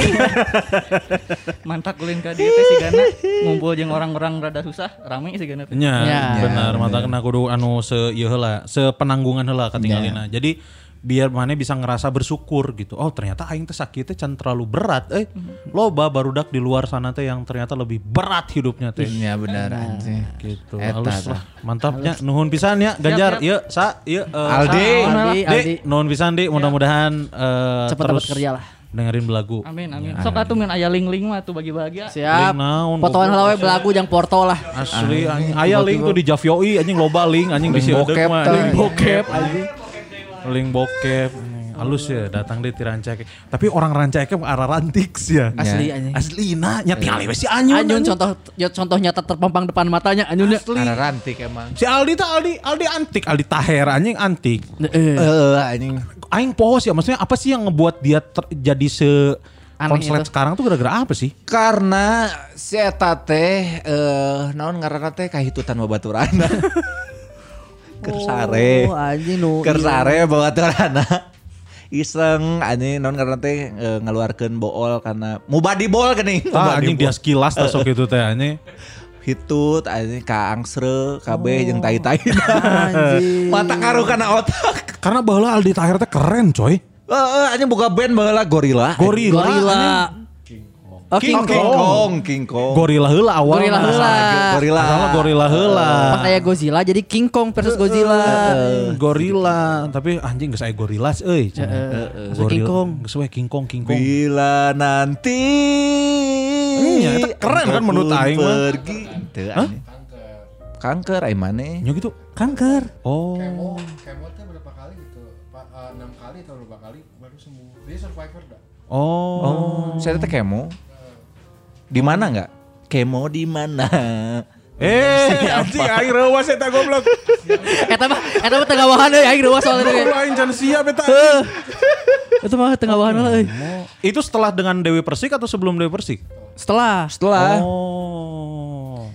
Mantak ulin ka dieu teh sigana ngumpul jeung orang-orang rada susah, rame sigana teh. Nya, Ya. benar mata kena kudu anu se ieu heula, sepenanggungan heula katinggalina. Jadi biar mana bisa ngerasa bersyukur gitu. Oh, ternyata aing teh sakit teh can terlalu berat. Loba barudak di luar sana teh yang ternyata lebih berat hidupnya teh. Iya benar anjing. Gitu. Eta Halus tah. lah. Mantapnya. Nuhun pisan ya Ganjar. Siap. Ieu sa ieu Aldi. Aldi. Nuhun pisan Di, mudah-mudahan Cepat dapat kerja lah. dengerin belagu. Amin amin. Sok atuh mun aya link-link mah tuh bagi-bagi. Siap. Naon, Fotoan heula we belagu jeung porto lah. Asli anjing. Aya link tuh di Javioi anjing loba link anjing di Link bokep mah. tah. Link bokep anjing. Link bokep. Halus ya datang deh ti Rancaike. Tapi orang Rancaike mah arah rantiks ya. Asli anjing. Aslina nya tinggal we si Anyun. Anyun contoh nyata terpampang depan matanya Anyunnya. Karena rantik emang. Si Aldi antik, Aldi Taher anjing antik. Anjing. Aing pos ya maksudnya apa sih yang ngebuat dia jadi Aneh konslet itu. sekarang tuh gara-gara apa sih? Karena si eta teh naon ngaranna teh kahitutan babaturana. Kersare. Oh, anjing nu. Kersare babaturana. Iseng anjing naon karena teh ngeluarkeun bool karena mubadi bol geuning. Ah anjing dia sekilas tah sok itu teh anjing. Hitut anjing ka angsre kabeh jeung tai-tai. Anjing. Mata ngaruh kana otak. Karena baheula Aldi Taher teh keren coy. Anjing boga band baheula Gorilla. Gorilla. Oh, King Kong. King Kong. Gorilla heula awal. Gorilla heula. Gorilla. Asalnya Gorilla heula. Pas aya Godzilla jadi King Kong versus Godzilla. Gorilla, tapi anjing geus aya Gorillas euy. King Kong. Geus we King Kong. Bila nanti Iya, itu keren kan menurut aing mah. Pergi. Teu anjing. Kanker ai maneh. Nya gitu. Kanker. Oh. Kemo teh berapa kali gitu? 6 kali atau berapa kali baru sembuh. Dia survivor dah. Oh. Saya teh kemo. Di mana enggak? Kemo di mana? Anjing aing reuwas eta goblok. Eta mah tengawahan euy aing reuwas soalnya. Goblok aing can siap eta. Itu mah tengawahan euy. Itu setelah dengan Dewi Persik atau sebelum Dewi Persik? Setelah Oh.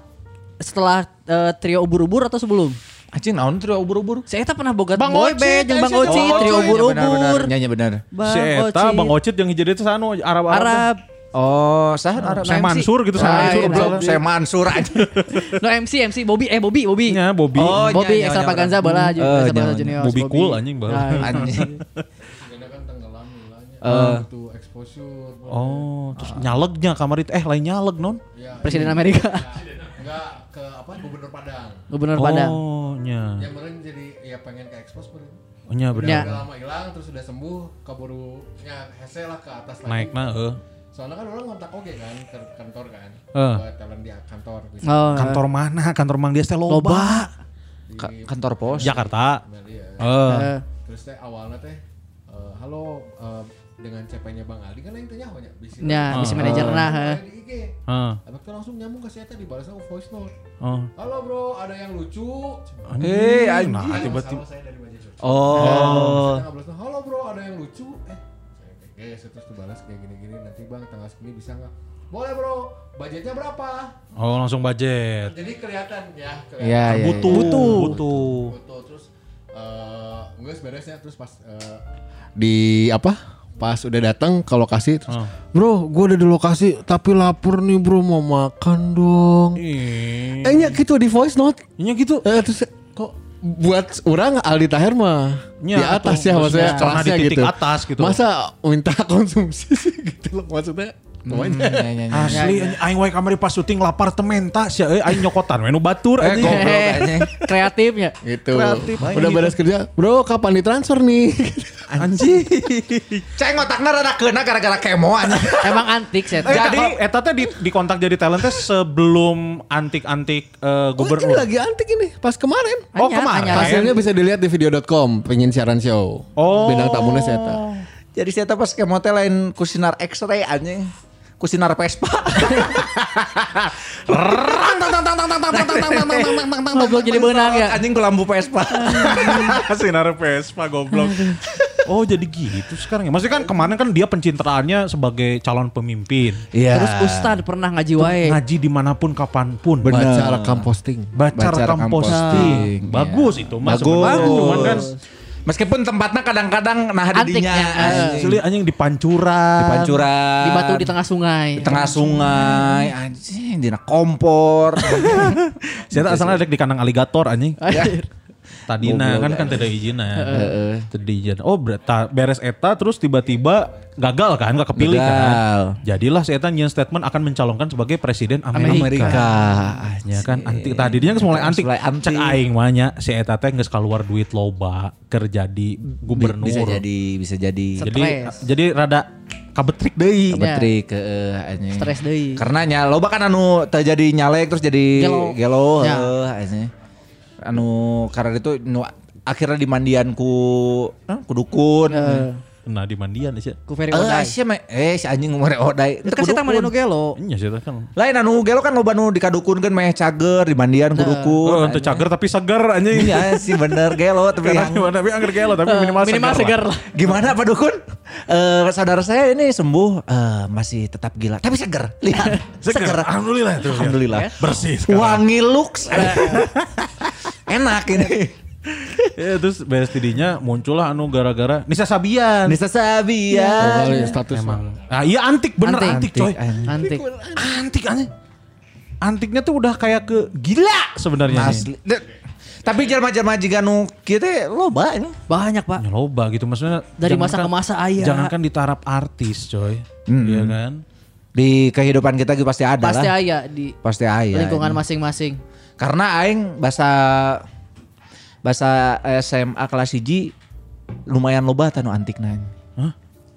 trio ubur-ubur atau sebelum? Anjing naon trio ubur-ubur? Saya eta pernah boga Bang boy Ocit, band jeung Bang Ocit. Ocit trio ubur-ubur. Nyanyi benar. Si eta Bang Ocit yang hiji itu sanu Arab. Oh, saha Arab? Saya Mansur gitu Ah, Mansur. goblok, saya Mansur aja. No MC Bobby. Nya Bobby. Oh, Bobby nya, Extravaganza bala nya. Junior. Bobby cool anjing baheula. Anjing. Karena kan tenggelam nilainya. Itu exposure. Oh, terus nyalegnya kamar itu lain nyaleg non? Ya, Presiden Amerika. enggak ke apa Gubernur Padang. Gubernur Padang. Oh, nya. Yang meren jadi ya pengen ke expose meren. Oh, nya Ya. bener. Udah lama hilang terus udah sembuh kaburunya hese lah ke atas lagi. Naikna Soalnya kan orang ngontak oke kan ke kantor kan. Heeh. Ke talent di kantor gitu. Oh. Kantor mana? Kantor Mang Dias teh loba. Kantor pos. Jakarta. Eh. Terus teh awalnya teh halo dengan CP-nya Bang Aldi kan yang tanya banyak bisi. Ya, bisi manajer nah. Di IG. Heeh. Abang tuh langsung nyambung ke saya tadi balasnya voice note. Oh. Halo bro, ada yang lucu. Anjing. Nah, tiba-tiba. Saya dari Bajaj. Oh. Saya ngabalasnya, halo bro, ada yang lucu. Saya terus tuh balas kayak gini-gini nanti bang tanggal segini bisa nggak? Boleh bro, budgetnya berapa? Oh, langsung budget. Jadi kelihatan ya. Iya, iya. Butuh. Terus nggak beresnya terus pas di apa? Pas udah datang ke lokasi terus, bro, gue udah di lokasi tapi lapar nih bro mau makan dong. Nya gitu di voice note. Nya gitu. Terus kok buat orang Aldi Taher mah Ya, di atas ya maksudnya karena di kelasnya titik gitu. atas gitu. Masa minta konsumsi sih gitu loh maksudnya. Asli aing wae kamari pas syuting lapar tementa sia aing nyokotan we nu batur anjing. Goblok anjing. Kreatifnya. Gitu. Kreatif. Udah beres kerja, bro kapan ditransfer nih? Anjing. Cai ngotakna rada keuna gara-gara kemo anjing. Emang antik sih. Jadi eta teh di kontak jadi talent teh sebelum antik-antik Ini gubernur. lagi antik ini pas kemarin. Oh, Anyar, kemarin. anyar. Hasilnya bisa dilihat di video.com pengen siaran show. Oh. Bintang tamunya saya. Jadi saya pas kemo teh lain kusinar X-ray anjing. Kusinar Vespa. Ngobrol jadi benang ya. Anjing ku lampu Vespa. Sinar Vespa goblok. Oh jadi gitu sekarang ya. Maksudnya kan kemarin kan dia pencitraannya sebagai calon pemimpin. Iya. Terus Ustad pernah ngaji wae. Ngaji dimanapun kapanpun. Baca rekam posting. Baca rekam posting. Bagus itu mas. Bagus. Cuman kan Meskipun tempatnya kadang-kadang nah Antiknya, didinya. asli anjing di Pancuran. Di Pancuran. Di batu di tengah sungai. Di tengah sungai. Anjing dina kompor. Saya asalnya ada di kandang aligator anjing. Anjir. Tadina kan tidak izin tidak izin. Oh beres eta terus tiba-tiba gagal kan, gak kepilih kan. Jadilah si eta nyeun statement akan mencalonkan sebagai presiden Amerika. Ya kan anti tadinya geus mulai antik. Cek aing mah nya si eta teh geus kaluar duit loba keur jadi gubernur. Bisa jadi. Jadi rada kabetrik deui. Kabetrik anjing. Stres deui. Karena nya loba kan anu teu jadi nyalek terus jadi gelo anjing. Anu karena itu akhirnya dimandian ku dukun. Nah di mandian sih. Ku Ferry Odai. Si anjing umure Odai. Itu kan kita mandian gelo. Iya sih kan. Lain anu gelo kan loba nu dikadukunkeun meh cager di mandian ku dukun. Oh, untuk cager tapi seger anjing. Iya sih bener gelo tapi tapi angger gelo tapi minimal seger lah. Gimana Pak Dukun? Saudara saya ini sembuh masih tetap gila tapi seger. Lihat. Seger. Alhamdulillah tuh. Alhamdulillah. Bersih. Wangi lux. Enak ini. Ya terus beres tidinya muncullah anu gara-gara Nisa Sabian. Nisa Sabian. Status Emang. Nah iya antik bener antik coy. Antik. Antik anjing. antiknya tuh udah kayak ke gila sebenarnya. Asli. Tapi jelma-jelma jika nu kieu teh loba ini. Banyak, Pak. Loba gitu maksudnya. Dari masa ke masa aya. Jangankan di taraf artis, coy. Iya kan? Di kehidupan kita juga pasti ada Pasti lah. aya di Pasti aya. lingkungan ini. masing-masing. Karena aing bahasa SMA kelas 1 lumayan loba tanu antikna. Hah?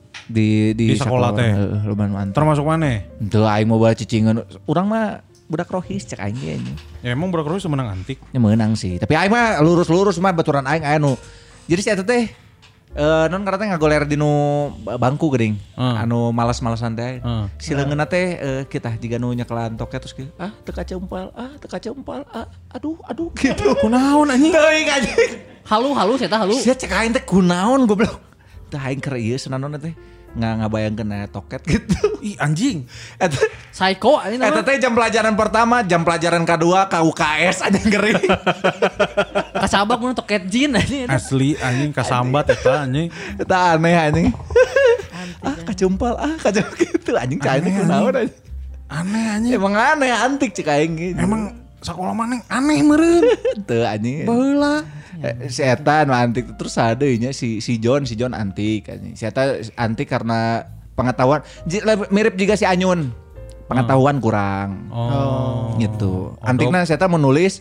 Di sekolah teh? Lumayan antik. Termasuk mana? Tuh aing mau bawa cicingan. Urang mah budak rohis cek aing ge. Ya emang Budak Rohis menang antik. Ya menang sih. Tapi aing mah lurus-lurus mah baturan aing aya nu. Jadi si eta teh non karena teh ngagoler di nu bangku geuning. Anu malas-malasan teh. Si leungeunna teh kita jiga nu nyekelan toket terus kieu. Teu kaceumpal, teu kaceumpal. Aduh gitu. Kunaon anjing? Teuing anjing. Halu saya halu. Sia cek aing teh kunaon goblok. Teh aing keur ieu senanonna teh ngabayangkeun toket gitu. Ih anjing. Eta Psycho ini Eta nama. teh jam pelajaran pertama, jam pelajaran kedua KUKS aja gering. Kasabak mun toket jin anjing. Asli anjing kasambat eta anjing. Eta aneh anjing. Kacumpal gitu anjing cai teh kunaon anjing. Aneh anjing. Emang aneh antik cek aing gitu. Emang sakola maneh aneh meureun. teu anjing. Baheula. Si Eta nu antik terus ada nya si John antik anjing. Si Eta antik karena pengetahuan mirip juga si Anyun. Pengetahuan kurang. Oh. Gitu. Antikna si Eta mau nulis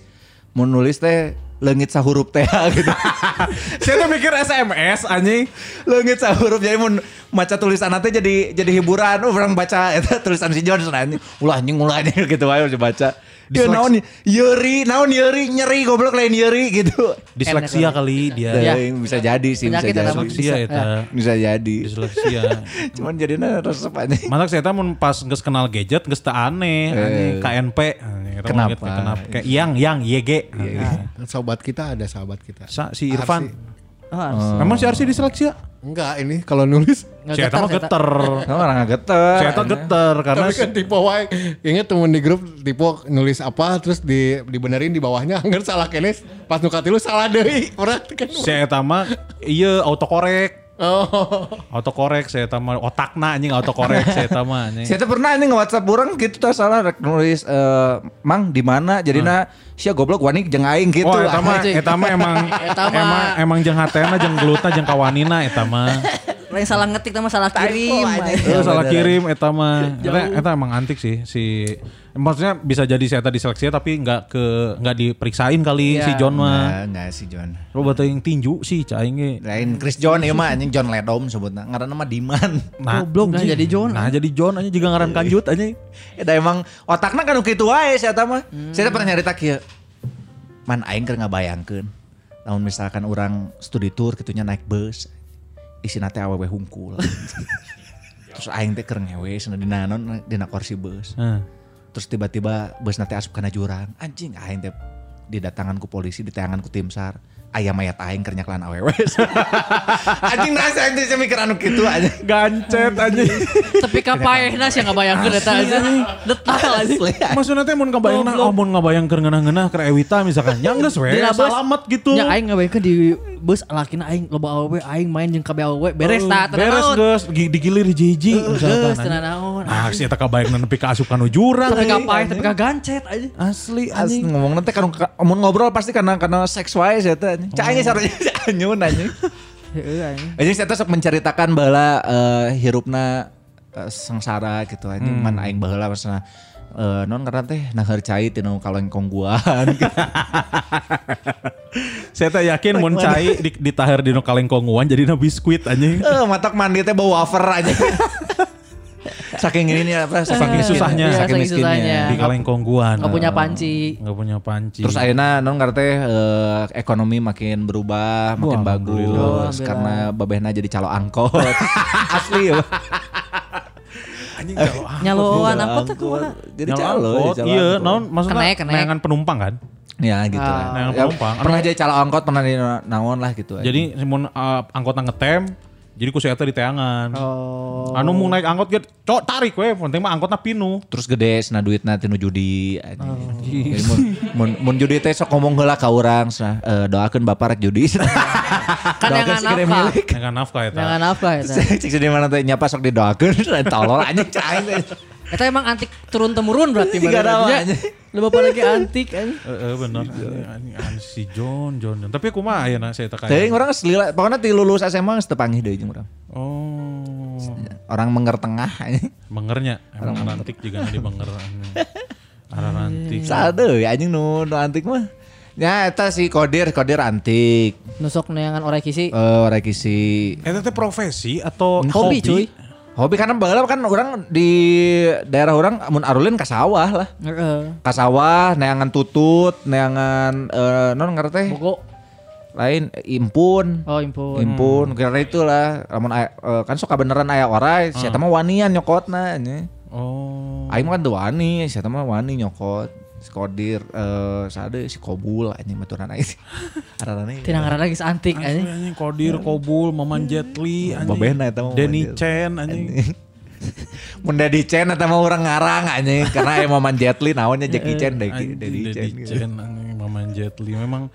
teh leungit sahurup teh gitu. Saya tuh mikir SMS anjing. Leungit sahurup jadi mun maca tulisan teh jadi hiburan. Orang baca eta tulisan si John anjing. Ulah anjing gitu aja baca. Dia naon Yeri nyeri goblok lain Yeri gitu. Disleksia kali dia. Iya. Bisa jadi sih, bisa Penyakit jadi. eta mah. Disleksia eta. Bisa jadi. Disleksia. Cuman jadinya resep aja. Matak saya mun pas geus kenal gadget geus teu aneh anjing KNP. Eta mah Kenapa? gitu, kenapa? Kayak yang YG. Sobat kita ada sahabat kita. Si Irfan. Oh, Emang si Arsi disleksia? Enggak, ini kalau nulis. Si Eta mah geter. Kamu orang geter. Si Eta geter karena Tapi kan tipe wae. Ingat temen di grup tipe nulis apa terus dibenerin di bawahnya anggar salah kenes pas nu katilu salah deui. Pernah kan. si Eta mah ieu autokorek. Oh. Autokorek si Eta mah otakna anjing autokorek si Eta mah anjing. Saya tuh pernah ini nge-WhatsApp orang gitu tuh salah rek nulis Mang di mana jadinya sia goblok wani jeung aing gitu. Wah, eta mah emang jeung hatena jeung gelutna jeung kawanina eta mah. Lain salah ngetik sama salah kirim. Salah kirim eta mah. Eta emang antik sih maksudnya bisa jadi si Eta diseleksi tapi enggak diperiksain kali si John mah. Enggak si John. Lo batu yang tinju sih cai ge. Lain Chris John ieu mah anjing John Ledom sebutna. Ngaranna mah Diman. Goblok, nah jadi John. Nah jadi John anjing juga ngaran kanjut anjing. Eta emang otakna kan kitu wae si eta mah. Saya pernah nyarita kieu. Man aing keur ngabayangkeun. Lamun misalkan orang studi tour kitunya naik bus. Isina teh awewe hungkul. Terus aing teh keur ngewe cenah dina kursi bus. Terus tiba-tiba bus nanti asup kana jurang. Anjing aing teh didatangan ku polisi, ditayangan ku tim SAR. Aya mayat aing keur nyakelan awewe. Anjing nasa aing teh mikir anu kitu aja. Gancet anjing. Tapi kapaehna sih ngabayangkeun eta aja. Detail aja. Maksudnya teh mun ngabayangna mun ngabayang keur ngeunah-ngeunah keur Ewita misalkan. Nya geus we salamet gitu. Ya aing ngabayangkeun di bus lakina aing loba awewe aing main jeung kabeh awewe beres tah beres geus digilir hiji-hiji misalkan. Geus naon. Ah si eta kabayangna nepi ka asup kana jurang. Tapi kapaeh tapi kagancet aja. Asli Asli anjing. ngomong nanti kan mun ngobrol pasti karena seks wae saya teh. Cai sarunya anyun anjing. Heeh anjing. Anjing saya teh sok menceritakan baheula hirupna sengsara gitu anjing man aing baheula maksudna non karena teh naheur cai tinu kalengkong guaan. Saya teh yakin mun cai ditaheur di nu kalengkonguan jadi na biskuit anjing. Matak mandi teh bau wafer aja. Saking ini apa Saking susahnya. Iya, saking saking susahnya. miskinnya. Di kalengkongguan. Enggak punya panci. Enggak punya panci. Terus ayeuna non karena teh ekonomi makin berubah, makin bagus alhamdulillah. karena babehna jadi calo angkot. Asli ya. anjing Nyaloan angkot teh kumaha? Jadi calo. jadi calo Iya, angkot. naon maksudnya Kenek. nayangan penumpang kan? Ya gitu lah. Nayangan Ya, penumpang. pernah jadi calo angkot, pernah di naon lah gitu. Jadi mun angkotna ngetem, jadi ku saya teh di teangan. Oh. Anu mau naik angkot ge tarik we, penting mah angkotna pinu. Terus gede cenah duitna tinu judi. Jadi mun judi teh sok ngomong heula ka urang cenah doakeun bapak rek judi. Kan Doakeun yang si gede nafkah. milik. Dengan nafkah eta. Jangan apa ya. Cik di mana teh nyapa sok didoakeun tolol anjing cai. Eta emang antik turun temurun berarti Tiga nama badannya. aja. Lu bapak lagi antik kan. Bener. Anjing si John. Tapi aku mah ayeuna saya teh Teuing kayak. urang geus lila, pokona ti lulus SMA geus teu panggih deui jeung urang. Oh. Orang Menger Tengah anjing. Mengernya. Emang antik juga di Menger. Antik. Sadeu ya anjing nu antik mah. Ya eta si Kodir antik. Nusok neangan orek kisi. Rekisi. Eta teh profesi atau Hobi, cuy. Hobi karena baheula kan orang di daerah orang mun arulin ka sawah lah. Heeh. Ka sawah neangan tutut, neangan non ngarana teh. Bogo. Lain impun. Oh, impun. Impun karena itulah lamun kan sok beneran aya orai, sia teh mah wanian nyokotna nya. Oh. Aing mah teu wani, sia teh mah wani nyokot. Si Kodir sade si Kobul anjing baturan aing. Ararane. Tina ngaranna geus antik anjing. Anjing Kodir, Kobul, Maman Jet Li, anjing. Babehna eta mah Denny Maman Jet. Chen anjing. Mun Dedi Chen eta mah urang ngarang anjing karena aya Maman Jet Li naonnya Jackie Chan Anjing, Dedi Denny Chen. Chen anjing, Maman Jet Li memang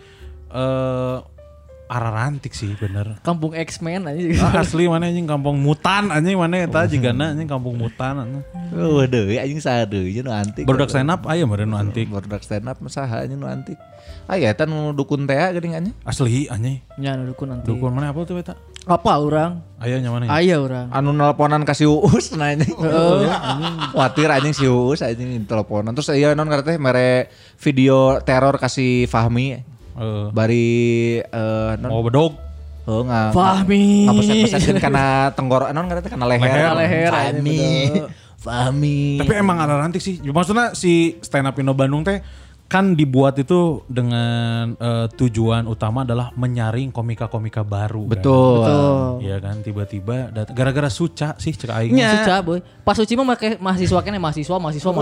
ararantik sih bener. Kampung X-Men anjing. Asli mana anjing kampung mutan anjing mana eta jigana anjing kampung mutan anjing. Waduh anjing sadeui nu antik. Barudak stand up aya meureun nu antik. Barudak stand up mah saha anjing nu antik. Aya eta nu dukun teh geuning anjing. Asli anjing. Nya nu dukun nanti. Dukun mana apa tuh eta? Apa urang? Aya nya mana? Aya urang. Anu nelponan ka si Uus nah anjing. Khawatir anjing si Uus anjing teleponan. Terus aya non ngaran teh mere video teror kasih Fahmi. Bari non Mau bedog. oh nggak Fahmi. ngapeset-pesetkeun kana tenggorok non ngaran teh kana leher. Leher, Fahmi. Fahmi. Tapi emang ararantik sih. Maksudnya si stand up Indo Bandung teh kan dibuat itu dengan tujuan utama adalah menyaring komika-komika baru. Betul. Iya kan tiba-tiba gara-gara Suca sih cek aing. Suca boy. Pas Suci mah make mahasiswa kene mahasiswa.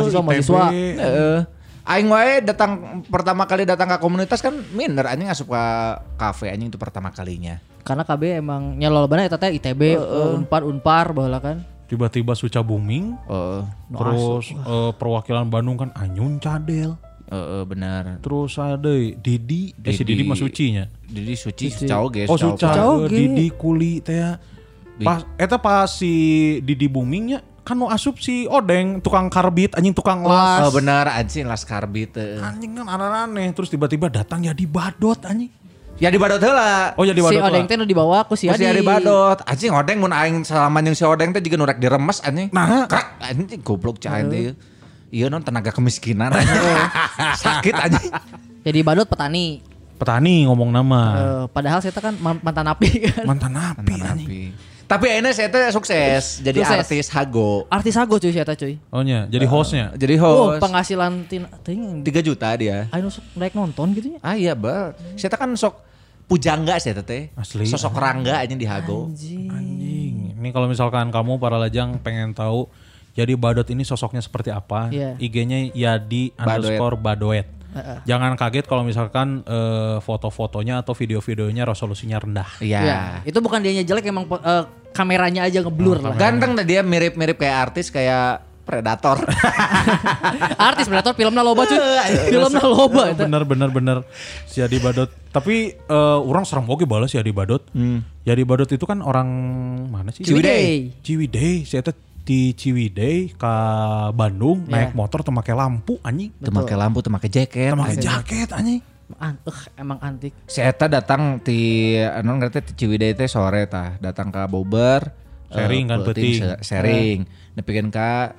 Heeh. Aing wae pertama kali datang ke komunitas kan minder anjing asup ke kafe anjing itu pertama kalinya. Karena KB emang nyalolobana eta teh ITB, Unpar baheula kan. Tiba-tiba Suca booming. Terus perwakilan Bandung kan Anyun Cadel. Benar. Terus ada Didi, si Didi mah Sucinya. Didi Suci Suca. Oh Suca, Oge. Didi Kuli teh. Pas eta pas si Didi boomingnya kan nu asup si Odeng tukang karbit anjing tukang las. Oh benar anjing las karbit. Anjing kan aneh-aneh terus tiba-tiba datang ya di Badot anjing. Ya di Badot heula. Oh ya di Si Badot. Odeng teh nu dibawa ku si Si Adi. Adi Badot. Anjing Odeng mun aing salaman jeung si Odeng teh jiga nu rek diremes anjing. Nah. Krak anjing goblok cai teh. Iya non tenaga kemiskinan anjing. Sakit anjing. Jadi Badot petani. Petani ngomong nama. Padahal saya kan mantan napi kan. Mantan napi anjing. Tapi akhirnya saya teh sukses jadi Sukses. artis hago. Artis hago cuy saya cuy. Oh nya, jadi hostnya. Jadi Oh, host. penghasilan ting 3 juta dia. ayo sok naik nonton gitu ya. Ah iya bal. Saya kan sok pujangga saya teh. Asli. Sosok rangga aja di hago. Anjing. Ini kalau misalkan kamu para lajang pengen tahu jadi Badot ini sosoknya seperti apa? Iya. IG-nya Yadi_Badoet. Jangan kaget kalau misalkan foto-fotonya atau video-videonya resolusinya rendah. Iya. Ya, itu bukan dianya jelek emang kameranya aja ngeblur lah. Ganteng dah dia mirip-mirip kayak artis kayak Predator. Artis Predator filmnya loba cuy. Filmnya loba eta. Bener si Yadi Badot. Tapi orang serem oke balas si Yadi Badot. Yadi Badot itu kan orang mana sih? Ciwidey. Ciwidey. Si eta di Ciwidey ke Bandung naik motor teu make lampu anjing. Teu make lampu, teu make jaket. Teu make jaket anjing. Emang antik. Si eta datang ti anu ngarana teh Ciwidey teh sore tah, datang ka Bogor. Sharing kan penting. Sharing. Nepikeun ka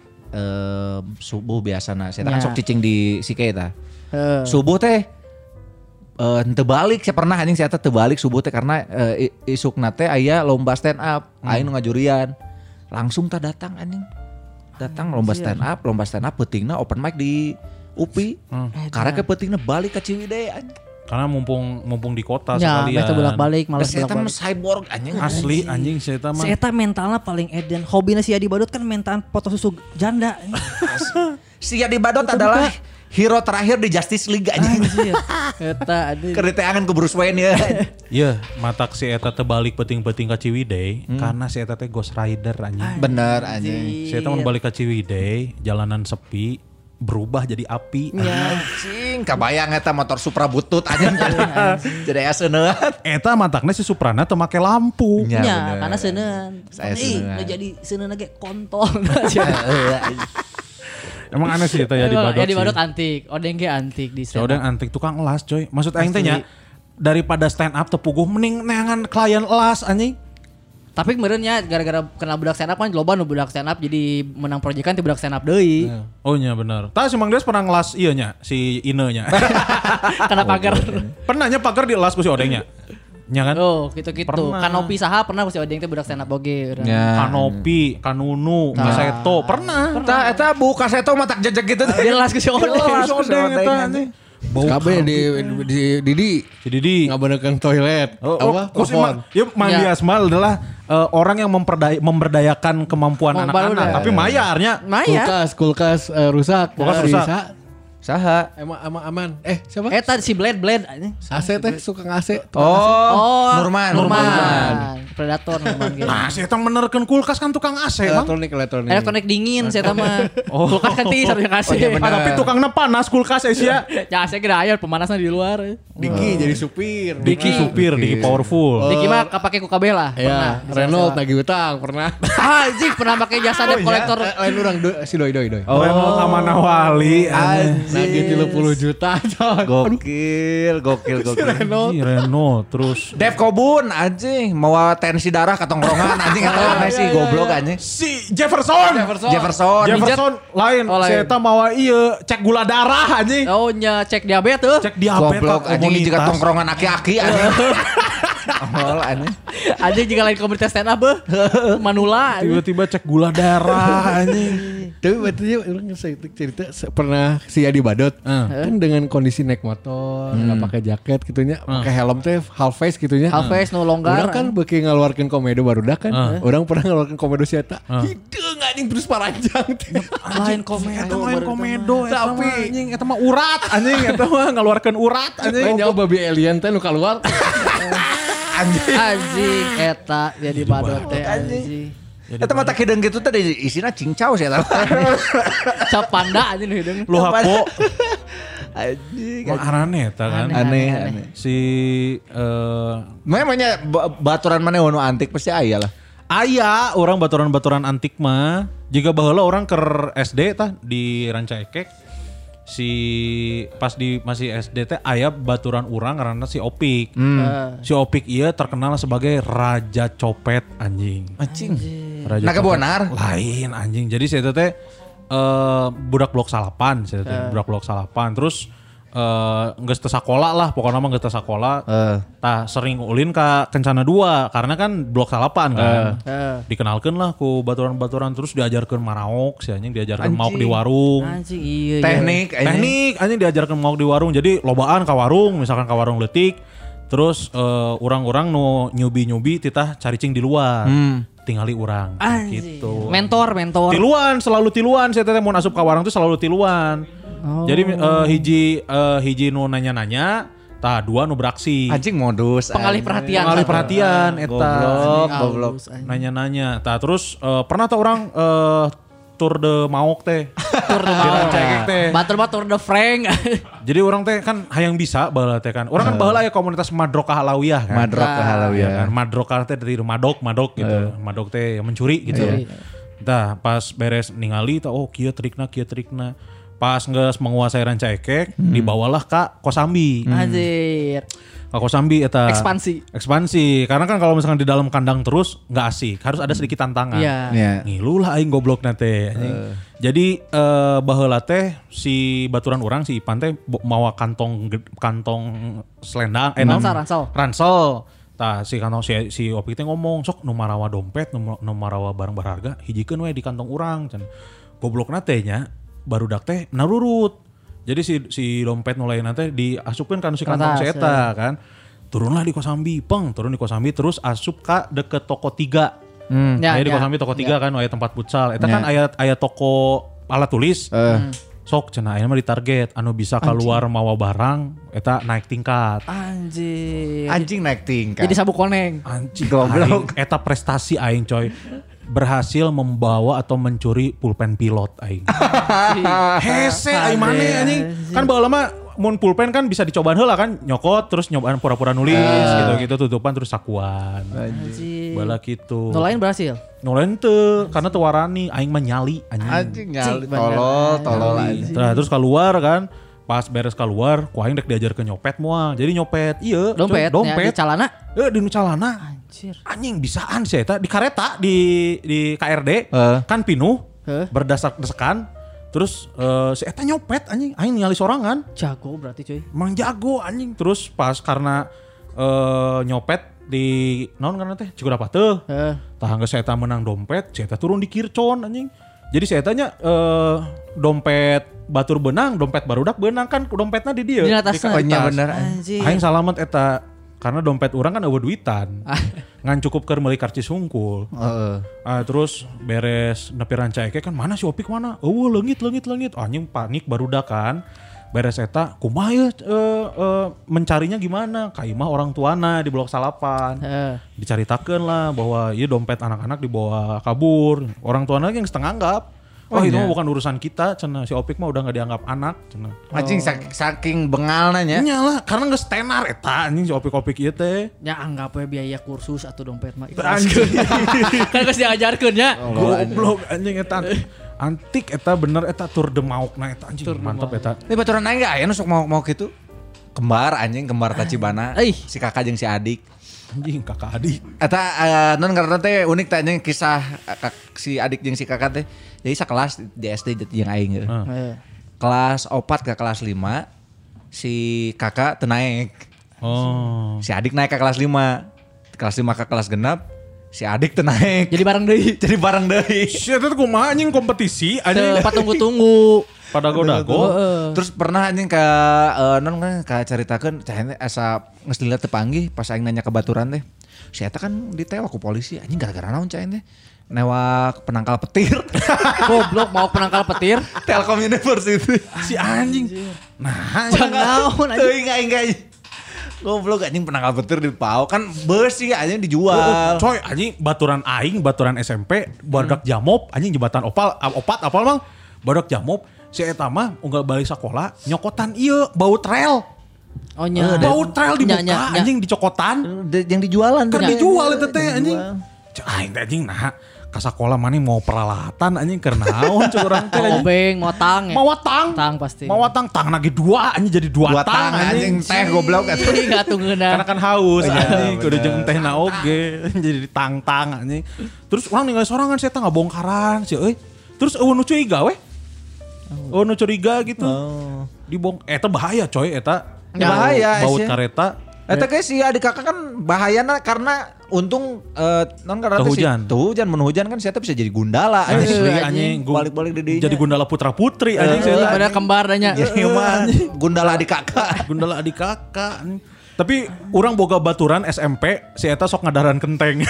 subuh biasana. Si eta kan Ya. sok cicing di Sike tah. Subuh teh henteu balik, saya pernah anjing si eta teu balik subuh teh karena isukna teh aya lomba stand up, aing nu ngajurian. Langsung tak datang anjing. Datang lomba stand up peutingna open mic di UPI. Karena ke peutingna balik ke Ciwidey anjing. Karena mumpung di kota Ya, sekalian. kita bolak-balik, malas Saya bolak-balik. cyborg anjing. Asli anjing saya mah. Si eta mentalnya paling edan. Hobina si Yadi Badot kan mental foto susu janda. Si Yadi Badot adalah hero terakhir di Justice League anjing. Anjir. Eta aduh. Keriteangan ke Bruce Wayne ya. Iya, matak si eta teh balik peuting-peuting ka Ciwidey karena si eta teh Ghost Rider anjing. Bener anjing. Si eta mun balik ka Ciwidey, jalanan sepi, berubah jadi api. Anjing, kabayang eta motor Supra butut anjing. Jadi aya seuneut. Eta matakna si Suprana teu make lampu. Ya, Ya, bener. karena seuneun. Saya seuneun. Jadi seuneun ge kontol. Emang aneh sih eta ya di Badot. Ya di sih. Badot antik, Odeng ge antik di Si Odeng stand up. antik tukang elas coy. Maksud aing teh nya daripada stand up teu puguh mending neangan klien elas anjing. Tapi kemarinnya gara-gara kenal budak stand up kan loba nu budak stand up jadi menang proyekan ti budak stand up deui. Oh nya bener. Tah si Mang Des pernah ngelas ieu nya si Ine nya. Karena pagar. Pernah nya pagar di elas ku si Odeng nya. Nya kan? Oh, gitu-gitu. Pernah. Kanopi saha pernah ku si Odeng teh budak stand up oge. urang. Ya. Kanopi, Kanunu, Kaseto, pernah. Eta buka seto matak jejeg gitu. Dia las ke si Odeng. Si Odeng eta anjing. Bau Kabeh di Didi si Didi. ngabenekeun toilet. Apa? Kursi Telepon. ya Mang Ya. Diasmal adalah orang yang memberdayakan kemampuan Oh, anak-anak, baru tapi mayarnya. Maya. Kulkas rusak. Kulkas Si rusak. Saha? Emang aman. Siapa? Eta si Blade anjing. AC teh suka AC. Oh, Nurman. Predator Nurman gitu. Nah, si eta menerkeun kulkas kan tukang AC, Bang. Elektronik. Elektronik dingin saya mah. Kulkas kan tinggi harusnya kasih. Ah, tapi tukangnya panas kulkas Asia. Ya saya kira aya pemanasnya di luar. Diki jadi supir. Diki supir, Diki powerful. Diki mah kapake ku kabeh lah. Ya, Renault nagih utang pernah. Anjing pernah pakai jasa debt collector. Lain orang si Doi. Oh, Renault Taman Nawali. Nagih 30 juta coy. Gokil. Anjing, Renault terus Dev Kobun anjing mau tensi darah ke tongkrongan anjing eta aneh sih goblok anjing. si Jefferson. Jefferson. Lain, Oh, lain. si eta mawa ieu cek gula darah anjing. Oh nya cek diabetes tuh. Cek diabetes Goblok anjing jika komunitas. tongkrongan aki-aki anjing. Oh anjing. Anjing juga lain komunitas stand up beuh. Manula. Tiba-tiba cek gula darah anjing. Tapi berarti orang cerita pernah si Adi Badot kan dengan kondisi naik motor nggak pakai jaket gitunya pakai helm teh half face gitunya Half face nu longgar. Orang kan beki ngaluarkeun komedo barudak kan orang pernah ngaluarkeun komedo si eta hideung anjing terus paranjang teh lain komedo. Eta lain komedo, eta Tapi- mah anjing, eta mah urat anjing, eta mah ngaluarkeun urat anjing. lain nyawa babi alien teh nu keluar Anjing eta jadi badot teh anjing. Eta mah tak hideung gitu teh isina cingcau sih eta. Cap panda anjing nu hideung. Lu hapo Anjing. mah arane eta kan. Aneh. Si Memangnya baturan mana nu antik pasti aya lah. aya orang baturan-baturan antik mah jika baheula orang ke SD tah di Ranca Ekek si pas di masih SD teh aya baturan urang karena si Opik. Si Opik ieu terkenal sebagai raja copet anjing. Anjing. Raja Naga copet. Bonar. Lain anjing. Jadi saya teh budak blok salapan, saya teh budak blok salapan. Terus geus teu sakola lah, pokoknya mah geus teu sakola. Tah sering ulin ka Kencana 2 karena kan blok salapan kan. Dikenalkeun lah ku baturan-baturan terus diajarkeun maraok, si anjing diajarkeun maok di warung. Anjing iya. Teknik anjing. Teknik anjing diajarkeun maok di warung. Jadi lobaan ka warung, misalkan ka warung leutik. Terus orang-orang nu nyubi-nyubi titah caricing di luar. Tingali urang gitu. Mentor. Tiluan, selalu tiluan. Saya teh mau asup ka warung tuh selalu tiluan. Jadi hiji nu nanya-nanya, tah dua nu beraksi. Anjing modus. Pengalih perhatian. Pengalih perhatian eta. Goblok. Nanya-nanya. Tah terus pernah tuh orang tour de maok teh. Tur de Di Ranca Ekek teh. Batur de Frank. Jadi orang teh kan hayang bisa baheula teh kan. Orang kan baheula ya komunitas Madrokah Halawiyah kan. Madrok ke halau Ya ya. kan, madrokah teh dari madok gitu. Madok teh mencuri gitu. Tah pas beres ningali tah oh kieu trikna. Pas geus menguasai Ranca Ekek, dibawalah ka Kosambi. Anjir. Ka Kosambi eta ekspansi. Karena kan kalau misalkan di dalam kandang terus nggak asik, harus ada sedikit tantangan. Iya. Iya. Ngilu lah aing goblokna teh. Jadi baheula teh si baturan urang si Ipan teh mawa kantong selendang ransel. Tah si kantong si Opik teh ngomong, "Sok nu marawa dompet, nu marawa barang berharga, hijikeun we di kantong urang." Can goblokna teh nya barudak teh narurut. Jadi si dompet nu lainna teh diasupkeun ka si kantong si eta kan. Turunlah di Kosambi, turun di Kosambi terus asup ka deket toko 3. Aya di Kosambi toko 3 kan aya tempat futsal. Eta kan aya toko alat tulis. Sok cenah aya mah ditarget anu bisa keluar mawa barang eta naik tingkat. Anjing Naik tingkat. Jadi sabuk koneng. Anjing Goblok. aing, eta prestasi aing coy. Berhasil membawa atau mencuri pulpen pilot aing. Hese aing maneh anjing. Kan baheula mah mun pulpen kan bisa dicobaan heula kan, nyokot terus nyobaan pura-pura nulis gitu-gitu tutupan terus sakuan. Bala gitu. No lain berhasil. Nu lain teu karena teu warani aing mah nyali Anjing nyali bener. tolol. Nah, terus keluar kan, pas beres keluar, ku aing dek diajar ke nyopet moal. Jadi nyopet, iya, Dompet, dompet. di calana. Di nu calana. Anjir. Anjing bisaan sih eta di kareta di KRD kan pinuh berdesak-desakan. Terus si eta nyopet anjing, aing ningali sorangan. Jago berarti cuy. Emang jago anjing. Terus pas karena nyopet di naon karena teh Cikudapat teh. Tah geus eta menang dompet, si eta turun di kircon anjing. Jadi si eta nya dompet batur benang, dompet barudak benang kan dompetna di dieu. Di atasna. Di atas. Bener. Anjir. Aing salamet eta karena dompet orang kan eueuh duitan. Ngan cukup keur meuli karcis hungkul. Terus beres nepi ranca eke kan mana si Opik mana? Eueuh leungit. Anjing panik barudak kan. Beres eta kumaha ya mencarinya gimana? Ka imah orang tuana di Blok Salapan. Dicaritakeun lah bahwa ieu dompet anak-anak dibawa kabur. Orang tuana yang setengah anggap. Wah itu mah bukan urusan kita, cenah si Opik mah udah gak dianggap anak, cenah. Anjing saking bengal nanya. Nyalah, karena geus tenar eta anjing si Opik-Opik ieu teh. Ya anggap we biaya kursus atau dompet mah. Anjing. Kan geus diajarkeun nya. Goblok anjing eta. Antik eta bener eta tur de maukna eta anjing mantap eta. Ini baturan aing gak aya nu sok mau gitu. Kembar Tachibana. Si kakak jeung si adik. Anjing kakak adik. Eta non karena teh unik teh anjing kisah si adik jeung si kakak teh. Jadi sakelas di SD jeung aing. Kelas 4 ke kelas 5 si kakak teu naik. Oh. Si adik naik ke kelas 5. Kelas 5 ke kelas genap si adik teu naik. Jadi bareng deui. Si eta teh kumaha anjing kompetisi anjing Patunggu-tunggu. pada dago-dago. Terus pernah anjing ka non kan ka caritakeun cahanya asa geus dilihat teu panggih pas aing nanya ke baturan teh. Si eta kan ditewak ku polisi anjing gara-gara naon cahanya teh? Newak penangkal petir. Goblok mau penangkal petir. Telkom University. Si anjing. Nah, Naon anjing. Teuing aing. Goblok anjing penangkal petir di pau kan beusi anjing dijual. Coy anjing baturan aing, baturan SMP, badak jamop anjing jembatan opat apal mang. Badak jamop si eta mah unggal balik sekolah nyokotan ieu bau trail. Oh nya. Bau trail dibuka anjing dicokotan. Yang dijualan Kan dijual eta teh anjing. Aing teh anjing nah ka sakola maneh mau peralatan anjing keur naon cek urang teh anjing. Obeng, motang ya. Tang pasti. Tang lagi dua anjing jadi dua tang anjing teh goblok eta. Enggak tunggueuna. Karena kan haus anjing kudu jeung tehna oge jadi tang-tang anjing. Terus urang ningali sorangan saya teh ngabongkaran sih euy. Terus eueuh nu curiga we. Oh nu curiga gitu. Dibong eta bahaya coy eta. Bahaya Baut sih. kareta. Eta ge si adik kakak kan bahayana karena untung non karena Teu hujan. hujan mun hujan kan saya bisa jadi gundala Asli anjing balik-balik di dinya. jadi gundala putra putri anjing saya. Pada kembar danya. Iya mah gundala adik kakak. Gundala adik kakak. Tapi orang boga baturan SMP si eta sok ngadaran kenteng.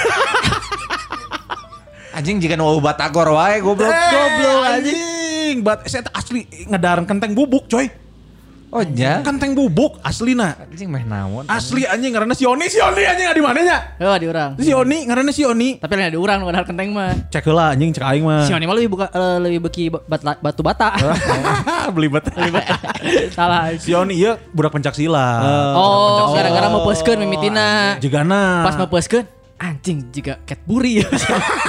Anjing jika nu batagor wae goblok. Goblok anjing. Si eta asli ngadaran kenteng bubuk coy. Oh nya. Kenteng bubuk aslina. Anjing meh naon. Asli anjing ngaranna si Oni anjing di mana nya? Oh di urang. Si Oni ngaranna si Oni. Tapi lain di urang nu ngadahan kenteng mah. Cek heula anjing cek aing mah. Si Oni mah lebih beki batu bata. Beli bata. Salah. Si Oni ieu budak pencak silat. Oh, gara-gara mau peuskeun mimitina. Jigana. Pas mau peuskeun anjing jika Cadbury ya.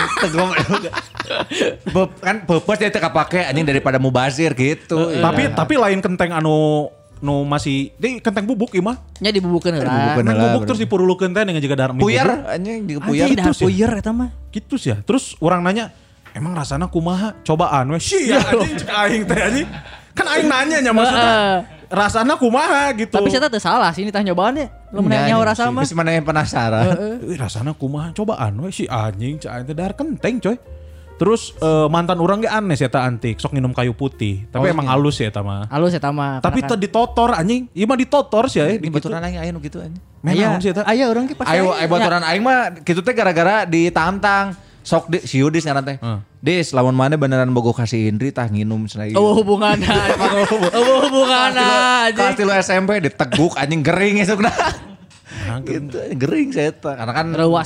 Kan purpose dia teh kapake anjing daripada mubazir gitu. Tapi lain kenteng anu masih di kenteng bubuk ieu mah. Nya dibubukeun heula. Dibubukeun. Nang Bener, bubuk terus dipurulukeun teh dengan jiga darmi. Puyar anjing di puyar. Anjing dah Gitu sih. puyeur eta mah. Gitu sih ya. Terus orang nanya, "Emang rasana kumaha?" Cobaan we. Sia anjing cek aing teh anjing. Kan aing nanya nya maksudnya. Rasana kumaha gitu. Tapi saya teh salah sih ini tah nyobaannya. Lu nyaho rasa mah. Bisa mana yang penasaran. Rasana kumaha cobaan we si anjing cek aing teh dahar kenteng coy. Terus mantan orang ge aneh sih eta antik, sok minum kayu putih. Tapi emang halus ya eta mah. Halus eta mah. Tapi teu ditotor anjing. Ieu mah ditotor sih ya. Di baturan aing aya nu kitu anjing. Memang sih eta. Aya urang ge pasti. Ayo baturan aing mah kitu teh gara-gara ditantang. Sok di si Yudis ngaran teh. Dis lamun mana beneran bogo kasih Indri tah nginum selagi. Oh hubunganna. Oh hubunganna Kelas anjing. 3 SMP diteguk anjing gering esukna. Gitu, gering saya teh. Karena kan Rewas,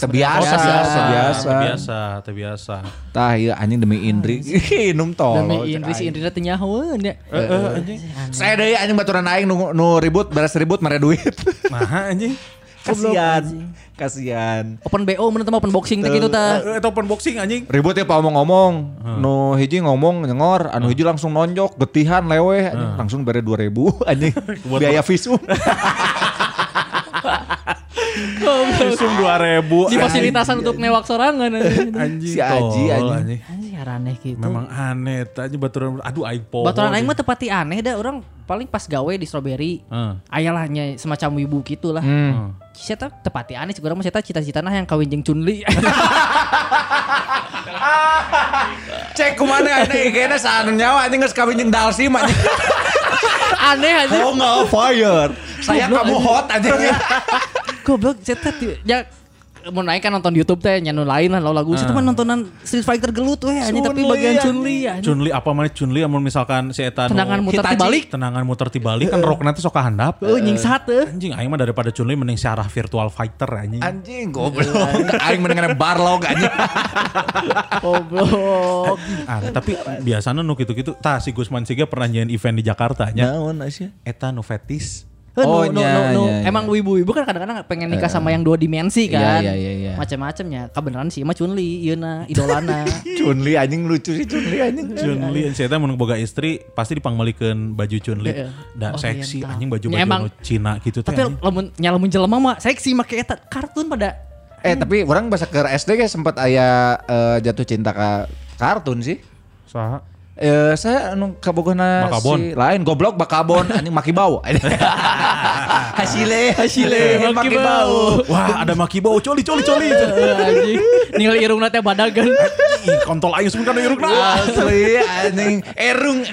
terbiasa. Tah ieu anjing demi Indri. Inum tol. Demi Indri si Indri teh nyahoeun ya. Anjing. Saya deui anjing baturan aing nu ribut beres ribut mere duit. Nah anjing. Kasian. Open BO mun teh open boxing teh kitu tah. Itu open boxing anjing. Ribut ya pak ngomong. Nu hiji ngomong nyengor, anu hiji langsung nonjok, getihan leweh, anjing. Langsung bere 2.000 anjing. Biaya visum. Visum 2.000. Di fasilitasan untuk newak sorangan Anjing. Si Aji anjing. Anjing aneh gitu. Memang aneh tanya baturan. Aduh aing poho. Baturan aing mah tepati aneh dah orang paling pas gawe di Strawberry. Ayalahnya semacam wibu gitu lah. Saya tepati aneh urang mah saya cita-citana yang kawin jeung Chunli. Cek kumana aneh kayaknya saat nyawa anjing geus kawin jeung Dalsim anjing. Aneh aja. Oh nggak fire. Saya kamu hot aja. Goblok saya teh ya mau naik kan nonton YouTube teh nyanu lain lah lagu saya mah nontonan Street Fighter gelut weh anjing tapi bagian Chun-Li anjing. Chun-Li apa mana Chun-Li amun misalkan si eta tendangan muter tibalik kan rok nanti sok kahandap. Nyingsat teh. Anjing aing mah daripada Chun-Li mending searah virtual fighter anjing. Anjing goblok. Aing mendingan barlog anjing. Goblok. Tapi biasanya nu kitu-kitu tah si Gusman Siga pernah nyian event di Jakarta nya. Naon sia? Eta nu fetis. Nya. Emang wibu-wibu kan kadang-kadang pengen nikah sama yang 2 dimensi kan. Iya. Macam-macamnya. Kebenaran sih mah Chun-Li ieuna idolana. Chun-Li anjing lucu sih Chun-Li anjing. Chun-Li saya teh mun boga istri pasti dipangmelikeun baju Chun-Li. Da seksi anjing baju-baju nu Cina gitu teh. Tapi lamun jelema mah seksi make eta kartun pada. Tapi orang bahasa ke SD kayak sempat aya jatuh cinta ke kartun sih. Saha? Saya anu kabogona Bakabon. si lain goblok Bakabon anjing Makibau. Hasile Makibau. Wah, ada Makibau coli. Anjing. Ninggal irungna teh badagan. Kontol aing sebentar irungna. Asli anjing irung.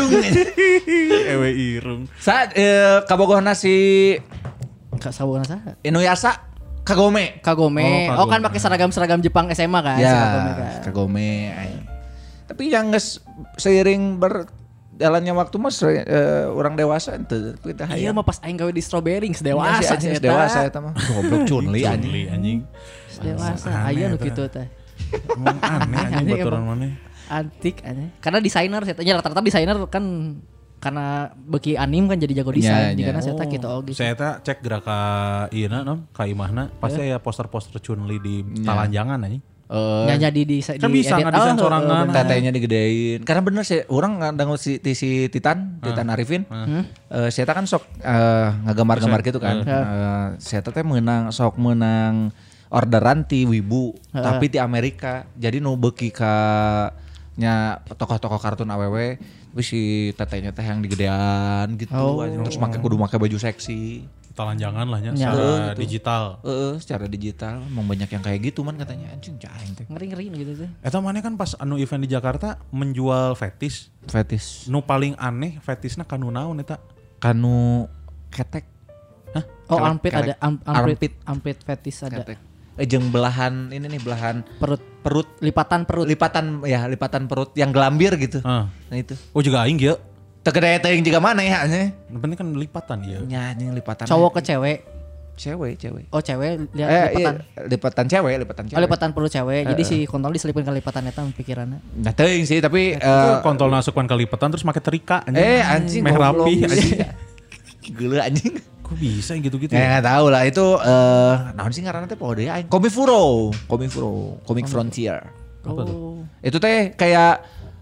Ewe irung. Saat kabogona si Kasabona saha? Inuyasha Kagome. Oh kan pakai seragam Jepang SMA kan? Ya, Kagome kan. Kagome. Tapi yang geus seiring berjalannya waktu mas orang dewasa ente kita Iya mah pas aing gawe di Strawberry dewasa eta mah goblok Chun-Li anjing. Dewasa aya nu kitu teh. Emang aneh anjing baturan maneh. Antik aneh. Karena desainer saya tanya rata-rata desainer kan karena beki anim kan jadi jago desain karena saya tak gitu oge. Saya cek gerak ka ieu non ka imahna pasti aya poster-poster Chun-Li di talanjangan anjing. Jadi kan bisa ngedesain sorangan. Tetenya digedein. Karena bener sih orang ngandang si Titan Arifin. Saya kan sok ngagambar-gambar gitu kan. Saya teh sok menang orderan ti Wibu tapi di Amerika. Jadi nu beuki ka nya tokoh-tokoh kartun AWW tapi si tetenya teh yang digedean gitu terus kudu make baju seksi. Talanjangan lah nya secara digital. Secara digital emang banyak yang kayak gitu man katanya anjing jaing teh. Ngeri gitu teh. Eta maneh kan pas anu event di Jakarta menjual fetis. Fetis. Nu paling aneh fetisna kanu naon eta? Kanu ketek. Hah? Oh armpit ada armpit fetis ada. Ketek. Jeung belahan ini nih belahan perut lipatan perut yang gelambir gitu. Nah itu. Oh juga aing ya. Tegede teuing juga mana ya nya. Penting kan lipatan ya. Nya anjing lipatan. Cowok ke cewek. Cewek. Oh cewek lipatan. Lipatan cewek. Oh lipatan perut cewek. Jadi si kontol diselipin ke lipatan eta pikiranna. Nah teuing sih tapi kontol nasukan ke lipatan terus make terika anjing. Meh rapi anjing. Geuleuh anjing. Kok bisa gitu-gitu ya? Nggak tahu lah itu naon sih ngaranna teh poho deui aing. Komifuro, Comic Frontier. Apa tuh? Itu teh kayak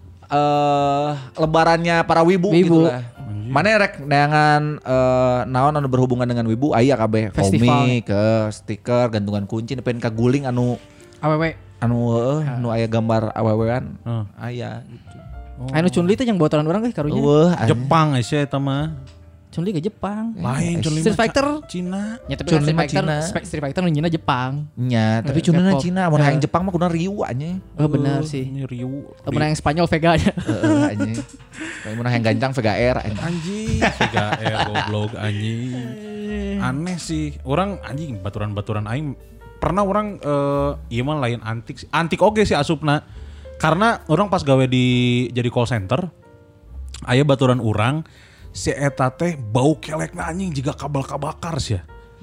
lebarannya para wibu gitu lah. Mana rek neangan naon anu berhubungan dengan wibu aya kabeh komik, stiker, gantungan kunci, pengen kaguling anu AWW anu aya gambar AWW-an aya gitu. Anu Chun-Li teh yang botolan urang euy karunya. Jepang sih eta mah. Chun-Li ke Jepang. Lain Chun-Li Street Fighter Cina. Ya tapi Street Fighter nu nyina Jepang. Nya, tapi Chun-Li Cina, mun hayang Jepang mah kudu Ryu anjing. Oh benar sih. Ryu. Mun hayang Spanyol Vega nya. Anjing. Mun hayang gancang Vega R anjing. Vega R goblok anjing. Aneh sih. Orang anjing baturan-baturan aing pernah orang ieu mah lain antik. Antik oge sih asupna. Karena orang pas gawe jadi call center aya baturan urang si eta teh bau kelekna anjing jiga kabel kabakar sih ya.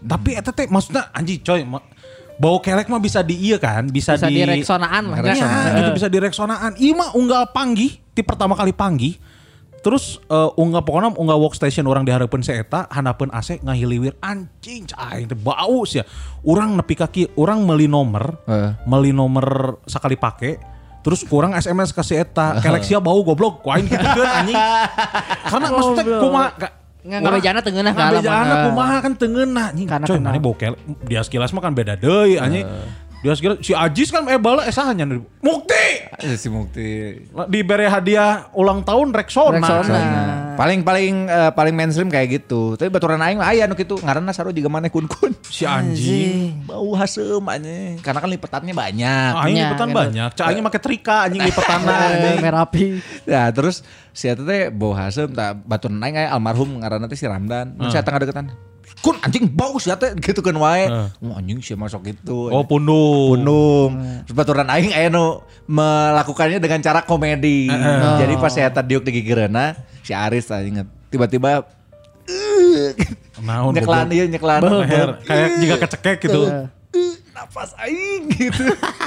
Tapi eta teh maksudnya anjing coy, bau kelek mah bisa di iya kan, bisa di direksonaan lah. Ya, gitu bisa direksonaan. Iya mah unggal panggih, ti pertama kali panggih. Terus unggah pokoknya unggah workstation orang diharapin si eta, handapeun AC ngahiliwir anjing cai teh bau sia. Urang nepi kaki, urang meuli nomor sekali pake. Terus kurang SMS ke si eta, kelek sia bau goblok, kuain gitu kan anjing. Karena maksudnya kumaha Ngabejana teungeunah ka ngabejana kumaha kan teungeunah anjing. Coy, mana bau kelek, dia sekilas mah kan beda deui anjing. Dia sekilas si Ajis kan bala saha nya Mukti. Si Mukti Diberi hadiah ulang tahun Rexona. paling mainstream kayak gitu. Tapi baturan aing mah aya nu kitu ngaranna saru jiga maneh kun-kun. Si anjing. Bau hasem anjing. Karena kan lipetannya banyak. Aing lipetan banyak. Cak aing make trika anjing lipetanna anjing. Merapi. Ya terus si eta teh bau hasem tak baturan aing aya almarhum ngaranna teh si Ramdan. Si eta ngadeukeutan. Kun anjing bau si eta gitu kan wae. Anjing sih masuk gitu. Oh pundung. Terus baturan aing aya nu melakukannya dengan cara komedi. Jadi pas si eta diuk di gigireuna si Aris inget tiba-tiba nyeklan leher kayak jika kecekek gitu. Napas aing gitu.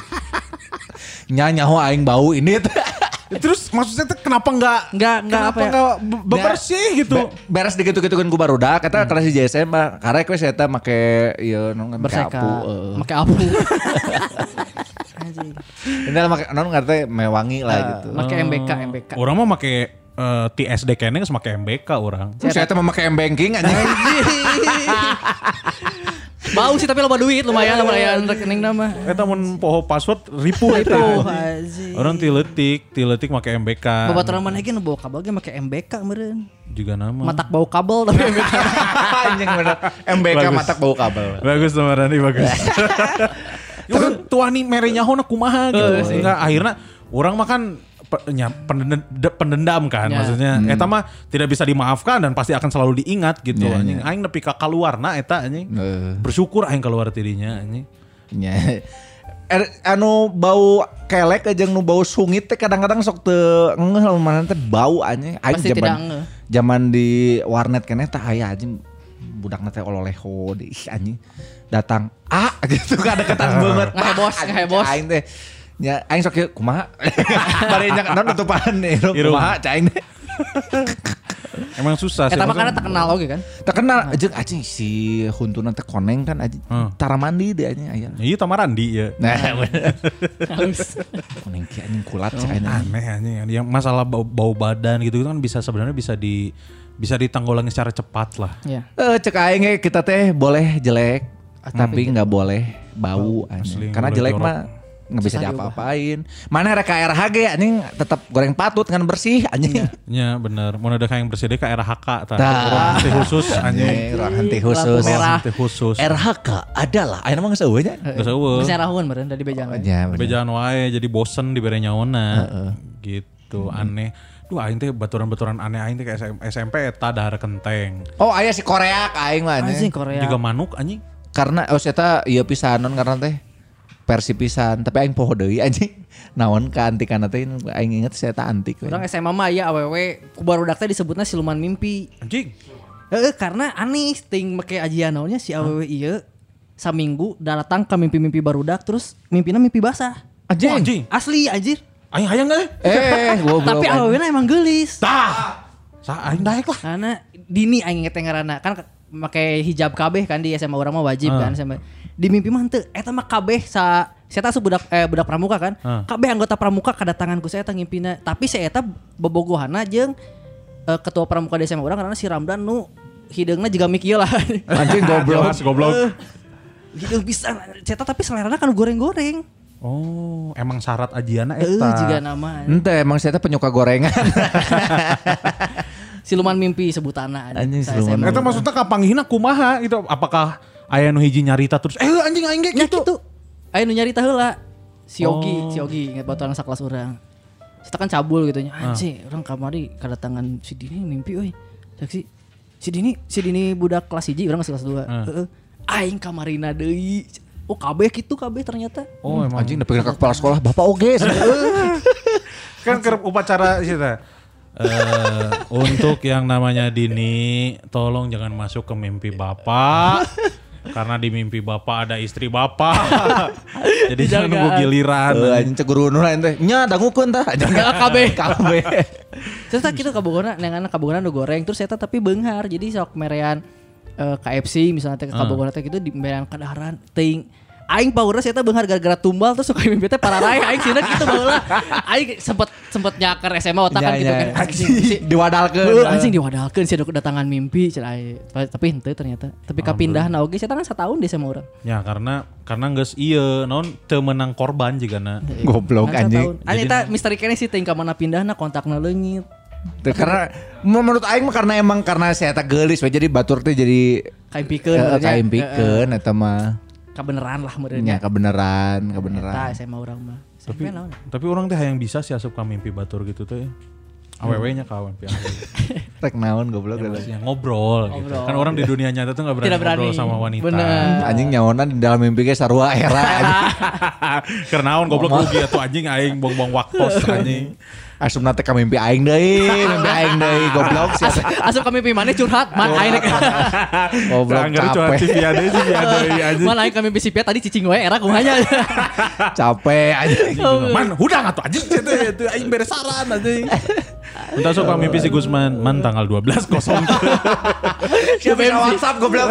Nyaho aing bau ini. Terus maksudnya tuh kenapa enggak bebersih gitu. Beres digitu-gitukeun ku barudak kata kelas di JSM mah karek we eta make ieu make apu. Ini make non ngarti mewangi lah gitu. Make MBK. Orang mah make TSD kene geus make MBK orang. Saya teh mah make M-banking anjing. Bau sih tapi loba duit lumayan rekening nama. Eta mun poho password ripuh eta. Orang tiletik make MBK. Babaturan manehkeun bawa kabel ge make MBK meureun. Juga nama. Matak bau kabel tapi MBK. Anjing bener. MBK matak bau kabel. Bagus Marani bagus. Orang tua nih mere nyahona kumaha gitu. Sehingga akhirnya orang mah kan pendendam kan maksudnya eta mah tidak bisa dimaafkan dan pasti akan selalu diingat gitu anjing aing nepi ka kaluarna eta anjing bersyukur aing keluar tidinya anjing anu bau kelek jeung nu bau sungit teh kadang-kadang sok teu ngeuh mana teh bau anjing aing zaman di warnet keneh teh aya anjing budakna teh ololeho deui anjing datang gitu kadang-kadang banget ngehebos aing teh nya aing sok kieu kumaha bari nya naon tutupan kumaha caing teh emang susah sih eta mah karena tak kenal oge kan tak kenal jeung anjing si huntuna teh koneng kan anjing tara mandi deh anjing aya ieu tamarandi ya nah koneng ki anjing kulat caing aneh anjing yang masalah bau badan gitu kan sebenarnya bisa ditanggulangi secara cepat lah cek aing kita teh boleh jelek tapi enggak boleh bau anjing karena jelek mah nggak bisa diapa-apain. Mana rek KRHG anjing tetap goreng patut kan bersih anjing. Iya bener. Mau ada yang bersih deh KRHK ruang henti khusus anjing. Ruang henti khusus. Henti khusus. RHK adalah aya mah geus eueuh nya. Geus eueuh. Geus rahun meureun dari bejaan. Bejaan wae jadi bosen dibere nyaona. Gitu aneh. Duh aing teh baturan-baturan aneh aing teh ke SMP eta dahar kenteng. Oh aya si Korea aing mah anjing. Korea. Juga manuk anjing. Karena eta ieu pisanon karena teh versi pisan tapi aing poho deui anjing naon ka antikana teh aing inget saya eta antik urang SMA mah aya awewe ku barudak teh disebutna siluman mimpi anjing karena aneh ting make ajian naonnya si awewe ieu saminggu datang ke mimpi-mimpi barudak terus mimpina mimpi basah anjing asli anjir aing hayang tapi awewena emang geulis aing daek lah karena dini aing inget ngaranna kan make hijab kabeh kan di SMA urang mah wajib kan sama di mimpi mah henteu eta mah kabeh saya teh budak pramuka kan kabeh anggota pramuka kedatangan ku saya teh ngimpina tapi saya eta bobogohana jeung ketua pramuka di SMA urang karena si Ramdan nu hideungna jiga mik ieu lah anjing goblok hideung pisan saya tapi selerana kan goreng-goreng. Oh, emang syarat ajiana eta. Jiga nama. Henteu emang saya teh penyuka gorengan. Siluman mimpi sebutanna anjing siluman. Eta maksudnya kapanggihna kumaha gitu? Apakah aya nu hiji nyarita terus anjing aing ge gitu. Aya nu nyarita heula. Si Yogi inget baturan sakelas urang. Kita kan cabul gitu nya. Anjing, urang kamari kedatangan si Dini mimpi euy. Saksi si Dini budak kelas 1 urang kelas 2. Heeh. Aing kamarina deui. Oh kabeh gitu ternyata. Oh emang anjing nepi ka kepala sekolah bapak oge. Kan kerep upacara sih teh. Untuk yang namanya Dini, tolong jangan masuk ke mimpi Bapak. Karena di mimpi bapak ada istri bapak. Jadi jangan nunggu giliran. Anjing cegurun lain teh. Nya dangukeun tah. Kabeh. Kabeh. Terus kitu kabogona nengan kabogona nu goreng terus eta tapi beunghar. Jadi sok merean KFC misalnya teh kabogona teh kitu di merean kadaharan teuing aing paurna eta beunghar gara-gara tumbal terus suka mimpi teh pararae aing sieuna kitu baheula. Aing sempet nyaker SMA otak kan gitu kan. Diwadalkeun. Anjing diwadalkeun sih kedatangan mimpi cenah aing. Tapi henteu ternyata. Tapi kapindahna oge saya kan setahun di SMA urang. Ya karena geus ieu naon teu menang korban jigana. Goblok anjing. Anjing eta misteri keneh sih teuing ka mana pindahna kontakna leungit. Karena menurut aing mah karena saya tak geulis we jadi batur teh jadi kaimpikeun eta mah. Kebenaran lah Ya meureunnya. kebenaran. Eta SMA urang mah. Tapi orang teh yang bisa sih asup ka mimpi batur gitu teh. Awewe-nya kawan mimpi awewe. Rek naon goblok Ya, ngobrol gitu. Kan orang di dunia nyata tuh enggak berani ngobrol sama wanita. Bener. Anjing nyaonan di dalam mimpi ge sarua era anjing. Karena naon goblok rugi atuh anjing aing buang-buang waktu anjing. Asupna teh ka mimpi aing deui, goblok sia. Asup ka mimpi maneh curhat, man aing rek. Goblok capek. capek. anjing. Man aing ka mimpi si Pia tadi cicing we era kumanya. Capek anjing. Man, hudang atuh anjing itu aing beres saran anjing. Entah sok ka mimpi si Gusman, man tanggal 12 kosong. Siapa yang WhatsApp goblok.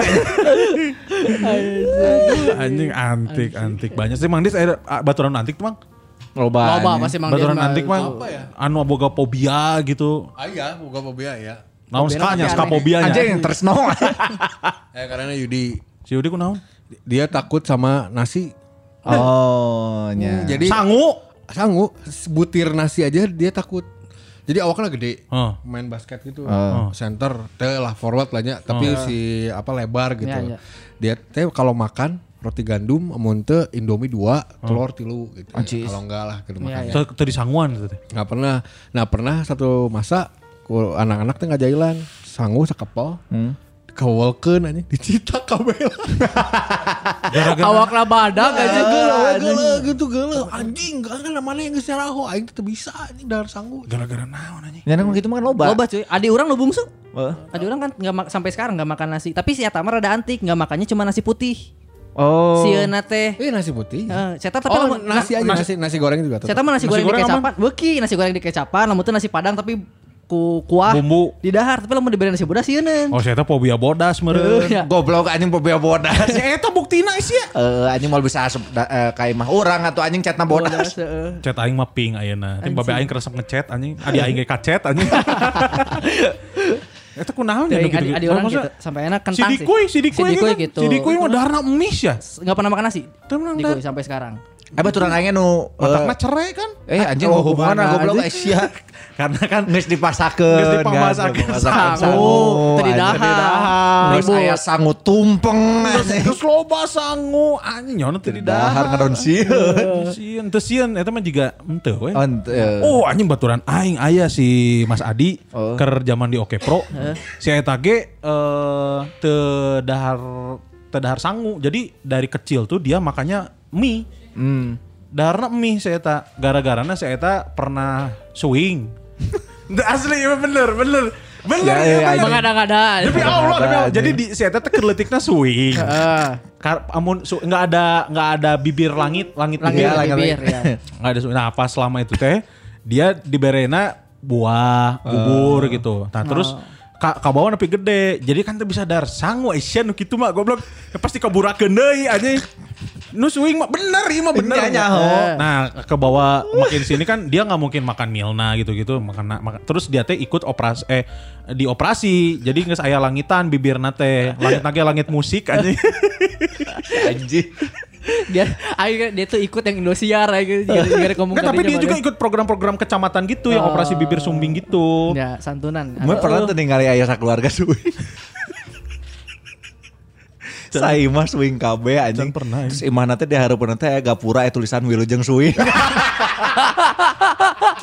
Anjing antik banyak sih Mang Dis baturan antik tuh Mang. Loba masih Mang Baturan Des antik Mang. Anu boga fobia gitu. Iya, boga fobia ya. Naon skanya, skapobianya. Anjing tresno. Karena Yudi Si Yudi kunaon? dia takut sama nasi. Oh, nya. Jadi sangu butir nasi aja dia takut. Jadi awaknya gede, main basket gitu, center, teh lah forward lah nya. Tapi si lebar gitu. Ya. Dia teh kalau makan roti gandum, amun teh Indomie 2, telur 3 gitu. Kalau enggak lah gitu makannya. Teu disangguan gitu teh. Nggak pernah. Nah pernah satu masa anak-anak teh ngajailan sangu sakepel. Kawalkeun anjing dicita kabel. Awakna badag aja Geuleuh gitu anjing enggak kan mana yang geus nyaraho aing teh bisa anjing dahar sangu. Gara-gara naon anjing? Nya gitu mah kan loba. Loba cuy. Adi urang nu bungsu. Adi urang kan sampai sekarang enggak makan nasi. Tapi si eta mah rada antik, enggak makannya cuma nasi putih. Oh. Sieuna teh. Nasi putih. Saya tapi nasi aja nasi goreng juga. Saya mah nasi goreng di kecapan. Beuki nasi goreng di kecapan, lamun teh nasi padang tapi kuah bumbu di dahar tapi lamun diberi nasi bodas sieun. Oh saya fobia bodas meureun. Goblok anjing fobia bodas. Ya eta buktina sia. Anjing mau bisa asup ka imah urang atuh anjing chatna bodas. Chat aing mah ping ayeuna. Ting babe aing keresep ngechat anjing. Adi aing ge kacet anjing. Eta kunaon ya gitu. Adi orang gitu sampai enak kentang sih. Si Dikuy gitu. Si Dikuy mah daharna emis ya. Enggak pernah makan nasi. Dikuy sampai sekarang. Baturan aingnya nu otakna cerai kan? Anjing hubungan goblok sia. Karena kan geus dipasakeun. Sangu teu didahar. Terus aya sangu tumpeng. Terus loba sangu anjing nyaona teu didahar ngadon sieun. Teu sieun eta mah jiga henteu we. Oh, Anjing baturan aing aya si Mas Adi keur zaman di Oke Pro. Si eta ge teu dahar sangu. Jadi dari kecil tuh dia makannya mie. Daharna mie saya eta gara-garana saya eta pernah swing. Asli bener. Ya, mengada-ngada. Demi Allah. Jadi saya eta teh keleutikna swing. Amun enggak ada bibir langit bibir ya. Enggak ada swing. Nah, pas selama itu teh dia diberena buah, bubur gitu. Nah, terus kabawa nepi gede. Jadi kan teh bisa dar sangu Asian nu kitu mah goblok. Pasti kaburakeun deui anjing. Nu swing mah bener. Nah, ke bawah makin sini kan dia nggak mungkin makan milna gitu-gitu, makan terus dia teh ikut dioperasi. Jadi geus aya langitan bibirna teh. Langit musik anjing. Anjing. Dia tuh ikut yang Indosiar gitu. Tapi dia juga ikut program-program kecamatan gitu yang operasi bibir sumbing gitu. Ya, santunan. Mun pernah tuh ningali aya sakeluarga swing. Saya imah swing KB anjing. Pernah. Terus imah nanti di hareupeun teh gapura tulisan Wilujeng swing.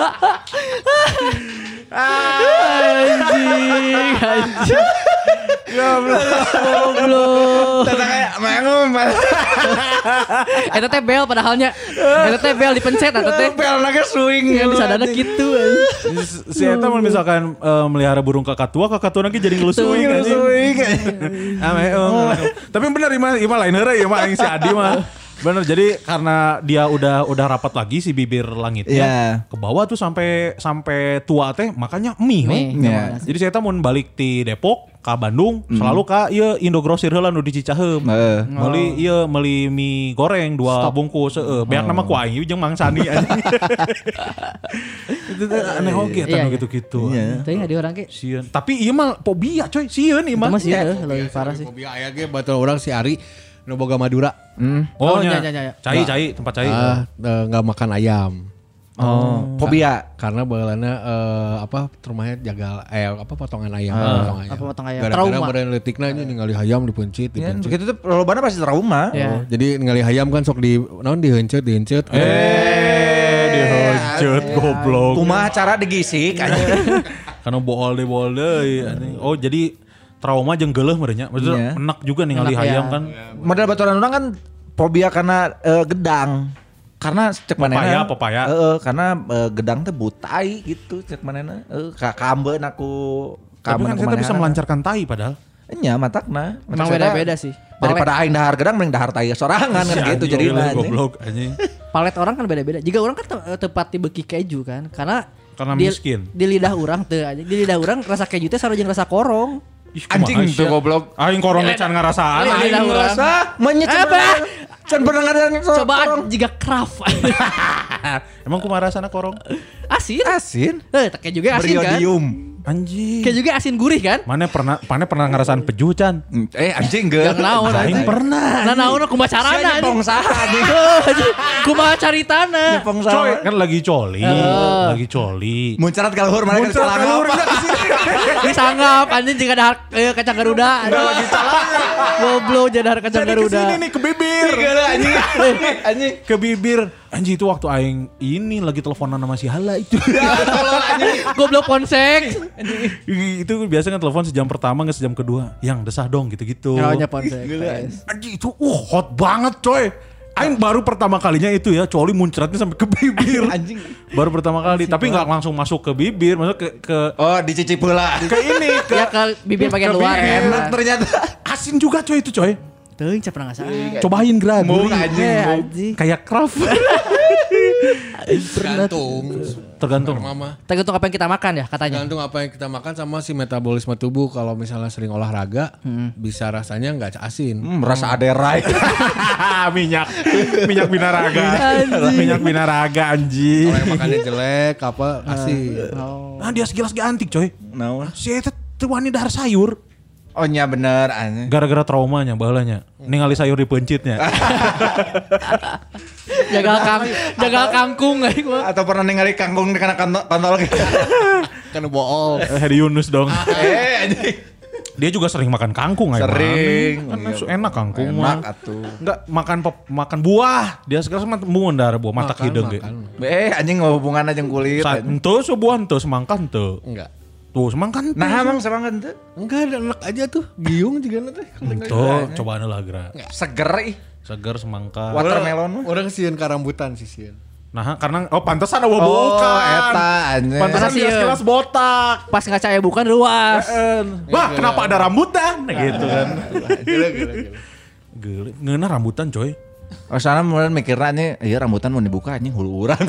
Anjing. Goblok. Tata kayak mangum. Eta teh bel padahalnya. Eta teh bel dipencet eta teh. Bel lagi swing. Yang disadana gitu. Si Eta mau misalkan melihara burung kakatua lagi jadi ngelusuing anjing. Tapi bener Ima lain heureuy Ima yang si Adi mah. Bener, jadi karena dia udah rapat lagi si bibir langitnya ke bawah tuh sampai tua teh makanya mie. Yeah. Jadi saya mau balik di Depok ke Bandung selalu ka ieu Indogrosir heula nu di Cicaheum. Meuli mie goreng 2 bungkus beak nama ku aing jeung Mang Sani anjing. Itu aneh oge eta nu gitu-gitu. Teuing di urang ge. Sieun. Tapi ieu mah fobia coy, sieun ieu mah. Itu mah sih lebih parah sih. Fobia aya ge batur orang si Ari nu boga Madura. Oh nya. nya. Cai tempat cai. Enggak makan ayam. Fobia. Karena bagelana rumahnya jagal potongan ayam. Potong ayam. Gara-gara Trauma. beureun leutikna nya ningali ayam dipencit. Begitu tuh lobana pasti trauma. Ya. Jadi ningali ayam kan sok diheuncet. Diheuncet goblok. Kumaha cara digisik anjing. Karena bool deui anjing. Oh jadi trauma jeung geuleuh merenya. Maksudnya enak juga ningali hayam kan. Model baturan orang kan fobia karena gedang. Karena cek manehna papaya. Karena gedang teh butai gitu cek manehna. Kambeun aku tapi kan kita bisa melancarkan tai padahal. Nya matakna. Emang beda-beda sih. Daripada aing dahar gedang mending dahar tai sorangan kan gitu jadi goblok anjing. Palet orang kan beda-beda. Jika orang kan tepat di beki keju kan. Karena miskin. Di lidah orang teu aja. Di lidah orang rasa keju teh sarua jeung rasa korong. Anjing tuh goblok. Aing korongnya can ngarasaan. Aing ngerasa menyecep. Can pernah ngadain Coba jika craft. Emang kumaha rasana korong? Asin. Tak kayak juga asin kan. Beriodium. Anjing. Kayak juga asin gurih kan. Mana pernah ngerasain pejuh can? Anjing geus. Naon Aing pernah. Nah naon kumaha carana Nyepong saha anjing. Kumaha caritana. Nyepong Coy, saha. kan lagi coli. Muncarat kaluhur mana kan salah ngapa. Disanggap anjing jika dahar kacang Garuda. Lagi salah. Goblok jadi dahar kacang Garuda. Kesini nih ke bibir. Anjing. Ke bibir. Anjing itu waktu aing ini lagi teleponan sama si Hala itu. Goblok ponsek. Itu biasa kan telepon sejam pertama nggak sejam kedua. Yang desah dong gitu-gitu. Nyawanya ponsek. Anjing itu hot banget coy. Aing baru pertama kalinya itu ya coli muncratnya sampai ke bibir. Anjing. Baru pertama kali, tapi nggak langsung masuk ke bibir, maksudnya ke Oh dicicip heula. ke ini Ya ke bibir bagian ke luar. bibir. Enak ternyata. Asin juga coy itu coy. Teuing saya pernah ngerasain. Cobain Gran. Anjing. Kayak craft. Tergantung. Mama. Tergantung apa yang kita makan ya katanya. Tergantung apa yang kita makan sama si metabolisme tubuh. Kalau misalnya sering olahraga, bisa rasanya nggak asin. Rasa aderai. minyak binaraga. Minyak binaraga anjing. Kalau yang makannya jelek, asin. Nah dia segilas gak antik coy. Naon? Si eta teu wani dahar sayur. Oh nya bener anjing. Gara-gara traumanya baheulanya. Ningali sayur dipencitnya. Jagal kangkung aing mah. Atau pernah ningali kangkung di kana kontol gitu. Kan bool. Hedi Yunus dong. Anjing. Dia juga sering makan kangkung aja. Sering. Kan enak kangkung Enak mah. atuh. Enggak makan buah. Dia sekarang sama temuan darah buah mata hidung ge. Anjing hubungan aja kulit. Henteu sebuah henteu semangka henteu. Enggak. Tuh semangka henteu. Nah emang semangka henteu? Enggak, ada enak aja tuh. Giung juga nanti. Tuh cobaan lah Gra. Seger ih. Seger semangka. Watermelon. Orang sieun ka rambutan sih sieun. Nah karena pantesan awa bukan. Eta anjing. Pantesan Karena dia sekilas botak. Pas ngaca ya bukan ruas. Wah kenapa ada rambutan? Nah, gitu kan. Gila. Ngeunah rambutan coy. Oh sana mulai mikirnya nih, iya rambutan mau dibuka anjing hulu urang.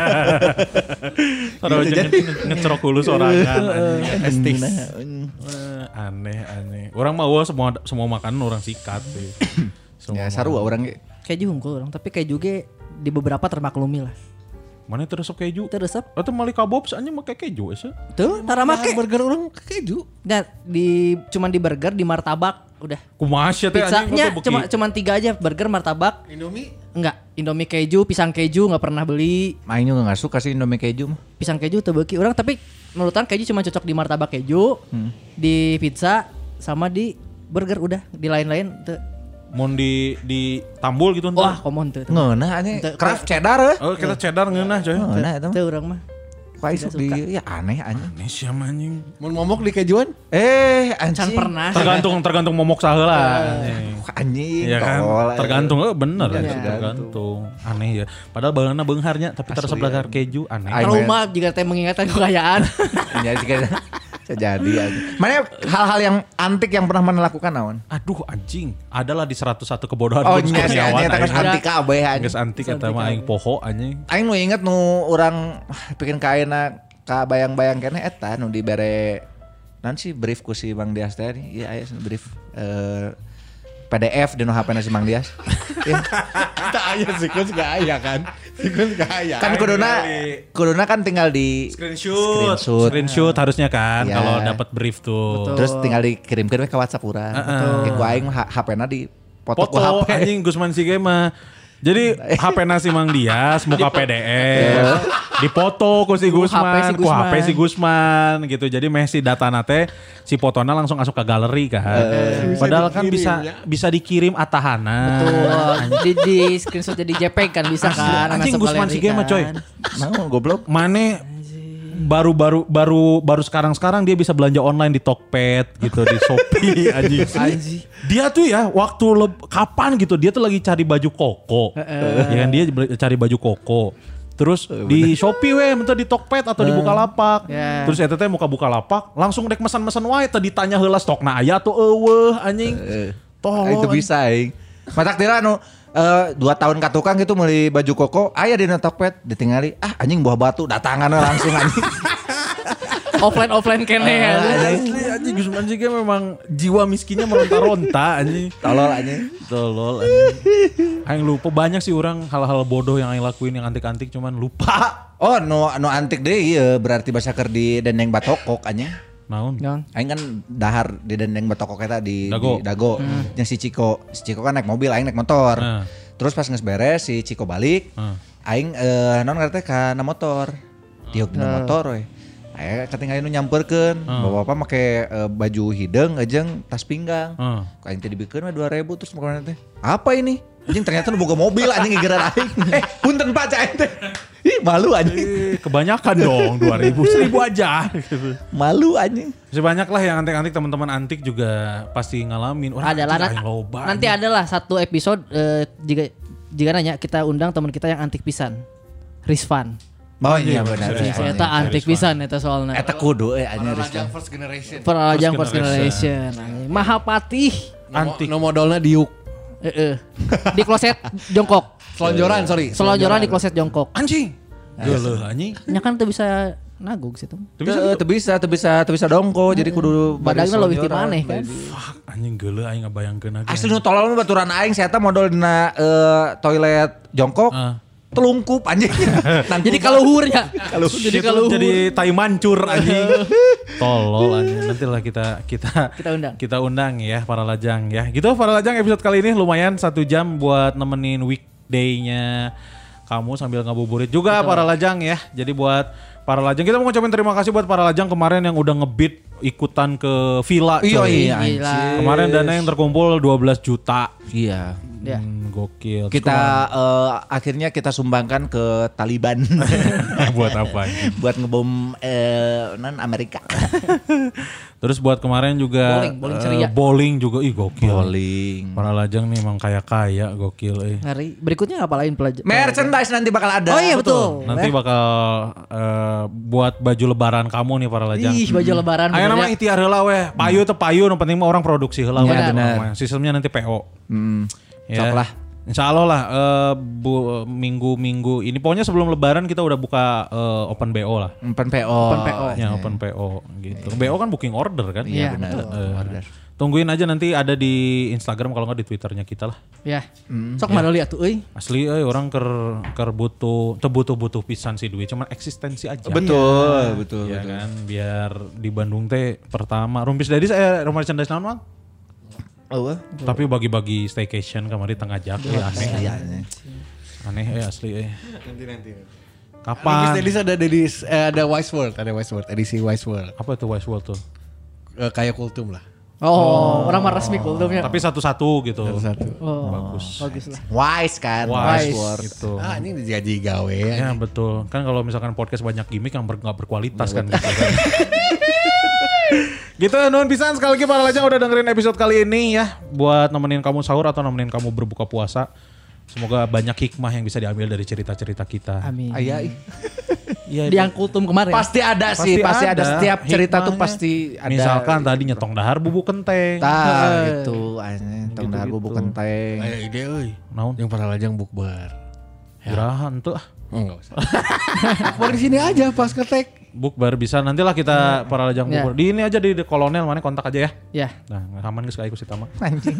Taruh aja ngecerok hulu sorangan. Estis. Aneh. Orang mau semua makanan orang sikat sih. Ya sarua orang ge. Keju hungkul orang, tapi keju ge di beberapa termaklumi lah. Mana teresep keju? Teresep. Atau mali kabobs aja make keju asa. Tuh, tara make. Burger orang keju. Nah, cuman di burger, di martabak, udah. Kumaha sih teh anjing Pizzanya cuman 3 aja, burger, martabak. Indomie. Enggak, Indomie keju, pisang keju enggak pernah beli. Main juga enggak suka sih Indomie keju mah. Pisang keju teu beuki orang, tapi menurut orang keju cuma cocok di martabak keju, di pizza sama di burger udah, di lain-lain teu. Mun di tambul gitu Wah, komon teu. Ngeunah anjing. Craft cheddar. Oh, kita cheddar ngeunah coy. Ngeunah eta mah. Teu urang mah. Kok isuk di ya aneh anjing. Ini siapa anjing? Mun momok di kejuan? Can Anjing. pernah. Tergantung momok saheula. Anjing. Iya kan? tol. Tergantung bener Iya, tergantung. Aneh ya. Padahal bahanna beungharnya tapi teresep dagar keju aneh. Trauma jika teh mengingatkan kekayaan. Ya jika jadi anjing. Mana hal-hal yang antik yang pernah mana lakukan naon? Aduh anjing, adalah di 101 kebodohan Oh Gus nya Kurniawan, nya geus aing. antik kabeh anjing. Geus antik eta mah aing poho anjing. Aing nu inget nu urang bikin kaena ka bayang-bayang keneh eta nu dibere naon sih brief ku si Bang Dias teh. Iya aya brief PDF di nu HP-na si Mang Dias. Tak aya sequence gak aya kan? Sequence gak aya. Kan kuduna kan tinggal di Screenshot harusnya kan Iya. kalau dapat brief tuh. terus tinggal dikirimkeun we ka WhatsApp urang. Kayak ku aing HP-na di foto ku Foto HP. anjing Gusman Sige mah. Jadi HP nasi Mang Dias muka PDF dipoto ku si Gusman, ku HP si Gusman gitu. Jadi Messi data nate si fotona langsung masuk ke galeri kan. Padahal kan bisa dikirim atahana. Betul. Di screenshot jadi JPEG kan bisa kan. Anjing masuk Gusman galeri Sige mah coy. kan. Naon goblok? Mane baru sekarang dia bisa belanja online di Tokped gitu di Shopee anjing. Dia tuh ya waktu kapan gitu dia tuh lagi cari baju koko. Ya kan dia cari baju koko. Terus di Shopee minta di Tokped atau di Bukalapak. Yeah. Terus eta teh muka Bukalapak langsung dek mesen-mesen wae teh ditanya heula stokna aya tuh eueuh anjing. Tolong. Itu bisa aing. Matak tira anu 2 tahun ka tukang gitu meuli baju koko aya di Tokped ditingali anjing buah batu datangan langsung anjing. Offline kene ya. Asli anjing Gusman Sige memang jiwa miskinnya meronta-ronta anjing. Tolol anjing. Aing lupa banyak sih orang hal-hal bodoh yang aing lakuin yang antik-antik cuman lupa. Oh no antik deh iya berarti bahasa keur di dendeng batokok anjing. Naon? Aing kan dahar di dendeng batokok eta di Dago. Dago. Yang si Ciko kan naik mobil aing naik motor. Terus pas geus beres si Ciko balik. Aing naon ngarana kana motor. Tiuk dina motor we. Aya katingali nu nyamperkeun. Bapak-bapak make baju hideung jeung tas pinggang. Aing teh dibikeun we 2.000 terus makana teh. Apa ini? Anjing ternyata nu boga mobil anjing gegeran aing. Punten Pak cai teh. Ih malu anjing. Kebanyakan dong 2.000 1.000 aja. Malu anjing. Masih banyak lah yang antik-antik teman-teman antik juga pasti ngalamin. Orang Adalah antik aing loba, nanti anjing. adalah satu episode jika nanya kita undang teman kita yang antik pisan. Rizvan. Oh iya benar. Eta antik pisan eta soalna. Eta kudu anjing Rajang first generation. Peralajang first generation. Mahapatih. Antik. No modalnya diuk. Di kloset jongkok. Selonjoran sorry. Selonjoran di kloset jongkok. Anjing. Geuleuh anjing. Nya kan tuh bisa nagug situ. Teu bisa dongko jadi kudu Badagna leuwih ti maneh kan. Fuck anjing geuleuh aing ngabayangkeun lagi. Asli nu tolol mah baturan aing saya eta modal dina toilet jongkok telungkup anjing. Jadi kaluhurnya. Jadi tai mancur anjing. Tolol anjing. Nanti lah kita undang ya para lajang ya. Gitu para lajang episode kali ini lumayan 1 jam buat nemenin weekday-nya kamu sambil ngabuburit juga. Betul. Para lajang ya. Jadi buat para lajang kita mau ngucapin terima kasih buat para lajang kemarin yang udah ngebid ikutan ke villa. Iya. Kemarin dana yang terkumpul 12 juta. Iya. Gokil. Kita akhirnya kita sumbangkan ke Taliban. Buat apa? Buat ngebom Amerika. Terus buat kemarin juga bowling ceria. Bowling juga gokil. Bowling. Para lajang nih emang kaya gokil Ngeri. Berikutnya apa lain pelajar? Merchandise nanti bakal ada. Oh iya betul. Nanti bakal buat baju lebaran kamu nih para lajang. Ih, baju lebaran. Aya nama ikhtiar heula weh. Payu teh payu, nu penting mah orang produksi heula we. Benar. Sistemnya nanti PO. Cok lah. Insya Allah lah minggu-minggu ini pokoknya sebelum lebaran kita udah buka open BO lah. Open PO. Ya open PO gitu. BO kan booking order kan? Iya benar. Tungguin aja nanti ada di Instagram kalau nggak di Twitternya kita lah. Ya. Sok mana lihat tuh euy. Asli orang ker butuh pisan sih duit, cuman eksistensi aja. Betul. Ya kan biar di Bandung teh pertama Rumpis Daddy saya rumah merchandise naon Mang? Tapi bagi-bagi staycation kemarin tengah jak aneh. Aneh asli Nanti. Kapan? Ada Wise World, edisi Wise World. Apa itu Wise World tuh? Kayak kultum lah. Oh, orang mah resmi kultumnya. Tapi satu-satu gitu. Satu. Oh, Bagus. bagus lah. Wise kan. Wise Word. gitu. Ah ini digaji gawe Ya ya. betul. Kan kalau misalkan podcast banyak gimmick yang nggak berkualitas kan gitu kan. Gitu nuhun pisan sekali lagi para lajang udah dengerin episode kali ini ya. Buat nemenin kamu sahur atau nemenin kamu berbuka puasa. Semoga banyak hikmah yang bisa diambil dari cerita-cerita kita. Amin. Iya. Iya, Di yang kultum kemarin. Pasti ada sih, pasti ada. Setiap cerita tuh hikmahnya. pasti ada. Misalkan tadi nyetong dahar bubuk kenteng. gitu anjing, tong dahar bubuk kenteng. Aya ide euy. Naon? Yang para lajang bukber. Gerahan tuh. Enggak usah. Bukber di sini aja pas ketek. Bukber bisa nantilah kita para lajang Ya. bukber. Di ini aja di kolonel mana kontak aja ya. Ya. Nah, aman geus kayak kita mah. Anjing.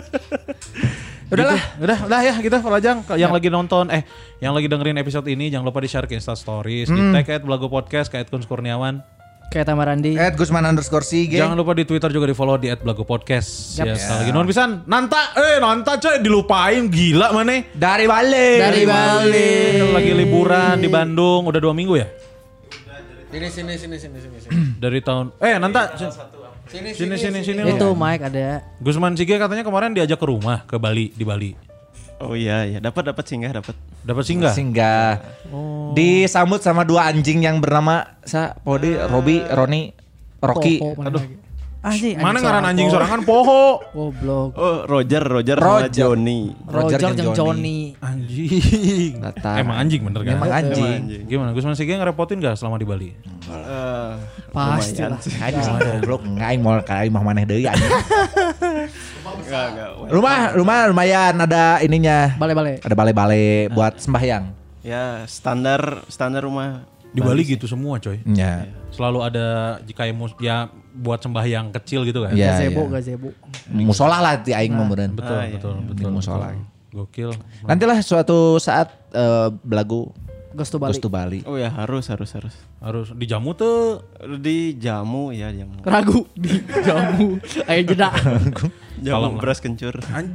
Udahlah, udah ya kita Lajang yang lagi nonton yang lagi dengerin episode ini jangan lupa di-share ke Insta Stories, di tag @Belago Podcast, ke @Kuns Kurniawan. Kayak Tamarandi. @Gusman_Sige. Jangan lupa di Twitter juga di-follow di @Belago Podcast. Yap. Ya, sekali lagi nuhun pisan. Nanta coy dilupain gila maneh. Dari Bali. Dari Bali. Lagi liburan di Bandung udah 2 minggu ya? Sini. Dari tahun Nanta sini. Itu Mike ada. Gusman Sige katanya kemarin diajak ke rumah ke Bali di Bali. Oh iya, dapat singgah. Dapat singgah? Singgah. Disambut sama 2 anjing yang bernama Podi, Robi, Roni, Rocky. Aduh. Mana ngaran anjing sorangan Poho? Goblok. Oh, Roger sama Johnny. Roger Roger jeung jeung Johnny. Anjing. Datang. Emang anjing bener kan? Memang anjing. Gimana? Gusman Sige ngerepotin gak selama di Bali? Pasti lumayan lah. sih. Anjing goblok enggak aing moal ka imah maneh deui anjing. Enggak. Rumah lumayan ada ininya. Bale-bale. Ada bale-bale buat sembahyang. Ya, standar rumah Di Bali gitu semua coy. Iya. Selalu ada jika ya buat sembahyang kecil gitu kan. Iya. Gazebo. Musola lah ti aing mah meureun. Betul, Ah, iya. betul. Di musola. Gokil. Nantilah suatu saat Belagu Ghost to Bali. Ghost to Bali. Oh ya, harus. Harus dijamu tuh. Di jamu. Ragu di jamu. Ayo jeda. Jamu beras kencur.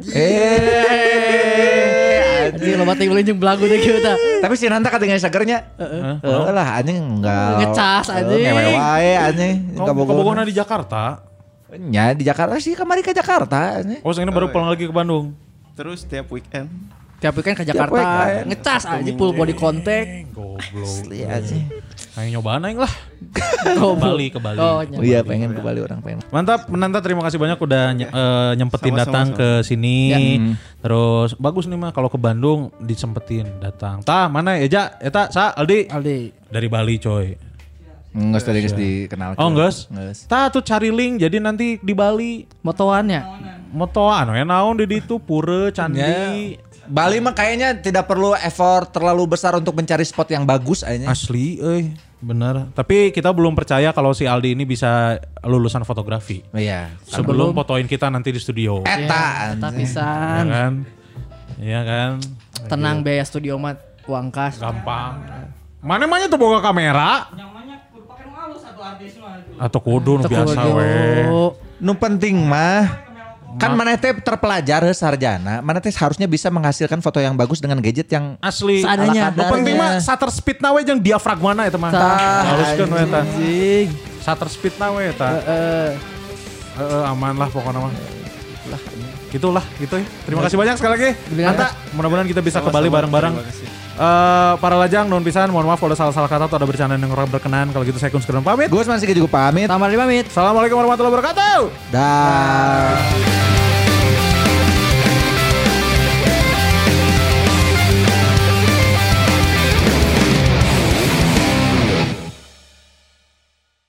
Anjing lo bating ulin jeung belagu teh kieu tah. Tapi si Nanta katanya sagernya. Lah anjing enggak. Ngecas anjing. Ngewe wae anjing. Kebogona di Jakarta. Nya di Jakarta sih kemarin ke Jakarta anjing. Oh, sekarang baru pulang lagi ke Bandung. Terus tiap weekend. Tiap weekend ke Jakarta. weekend. Ngecas anjing full body contact. Goblok. Asli anjing. Ayo nyobaan aing lah. Goblok. Bali ke Bali. Oh, nya. Iya pengen ke Bali orang pengen. Mantap, Nanta terima kasih banyak udah nyempetin Sama-sama, datang ke sini. Ya. Terus bagus nih mah kalau ke Bandung disempetin datang. Tah, mana Eja? Eta, Aldi. Dari Bali coy. Nggak tadi guys dikenal. Oh, geus. Nges. Tah tuh cari link jadi nanti di Bali Motoannya. motoan we naon di ditu pura candi. Bali mah kayaknya tidak perlu effort terlalu besar untuk mencari spot yang bagus aja. Asli bener. Tapi kita belum percaya kalau si Aldi ini bisa lulusan fotografi. Iya. Sebelum fotoin kita nanti di studio. Eta Eta anjing. Ya pisan. kan? Iya kan? Tenang biaya studio mah uang kas. Gampang. Mana emangnya tuh bawa kamera? Namanya kudu pakai nu alus atau artis mah gitu. Atau kudu nu biasa we. Nu penting mah kan maneh teh terpelajar sarjana, maneh teh harusnya bisa menghasilkan foto yang bagus dengan gadget yang Asli. Seadanya. Nu penting mah shutter speed na we jeung diafragmana eta mah. Haruskeun we eta. Shutter speed na we eta. Aman lah pokoknya mah. Gitulah gitu ya. Terima kasih banyak sekali lagi. Nanta, mudah-mudahan kita bisa ke Bali bareng-bareng. Para lajang nuhun pisan, mohon maaf kalau salah-salah kata atau ada bercanda yang kurang berkenan. Kalau gitu saya Kuns Kurniawan pamit. Gue masih juga pamit. Tamarandi pamit. Assalamualaikum warahmatullahi wabarakatuh. Dah.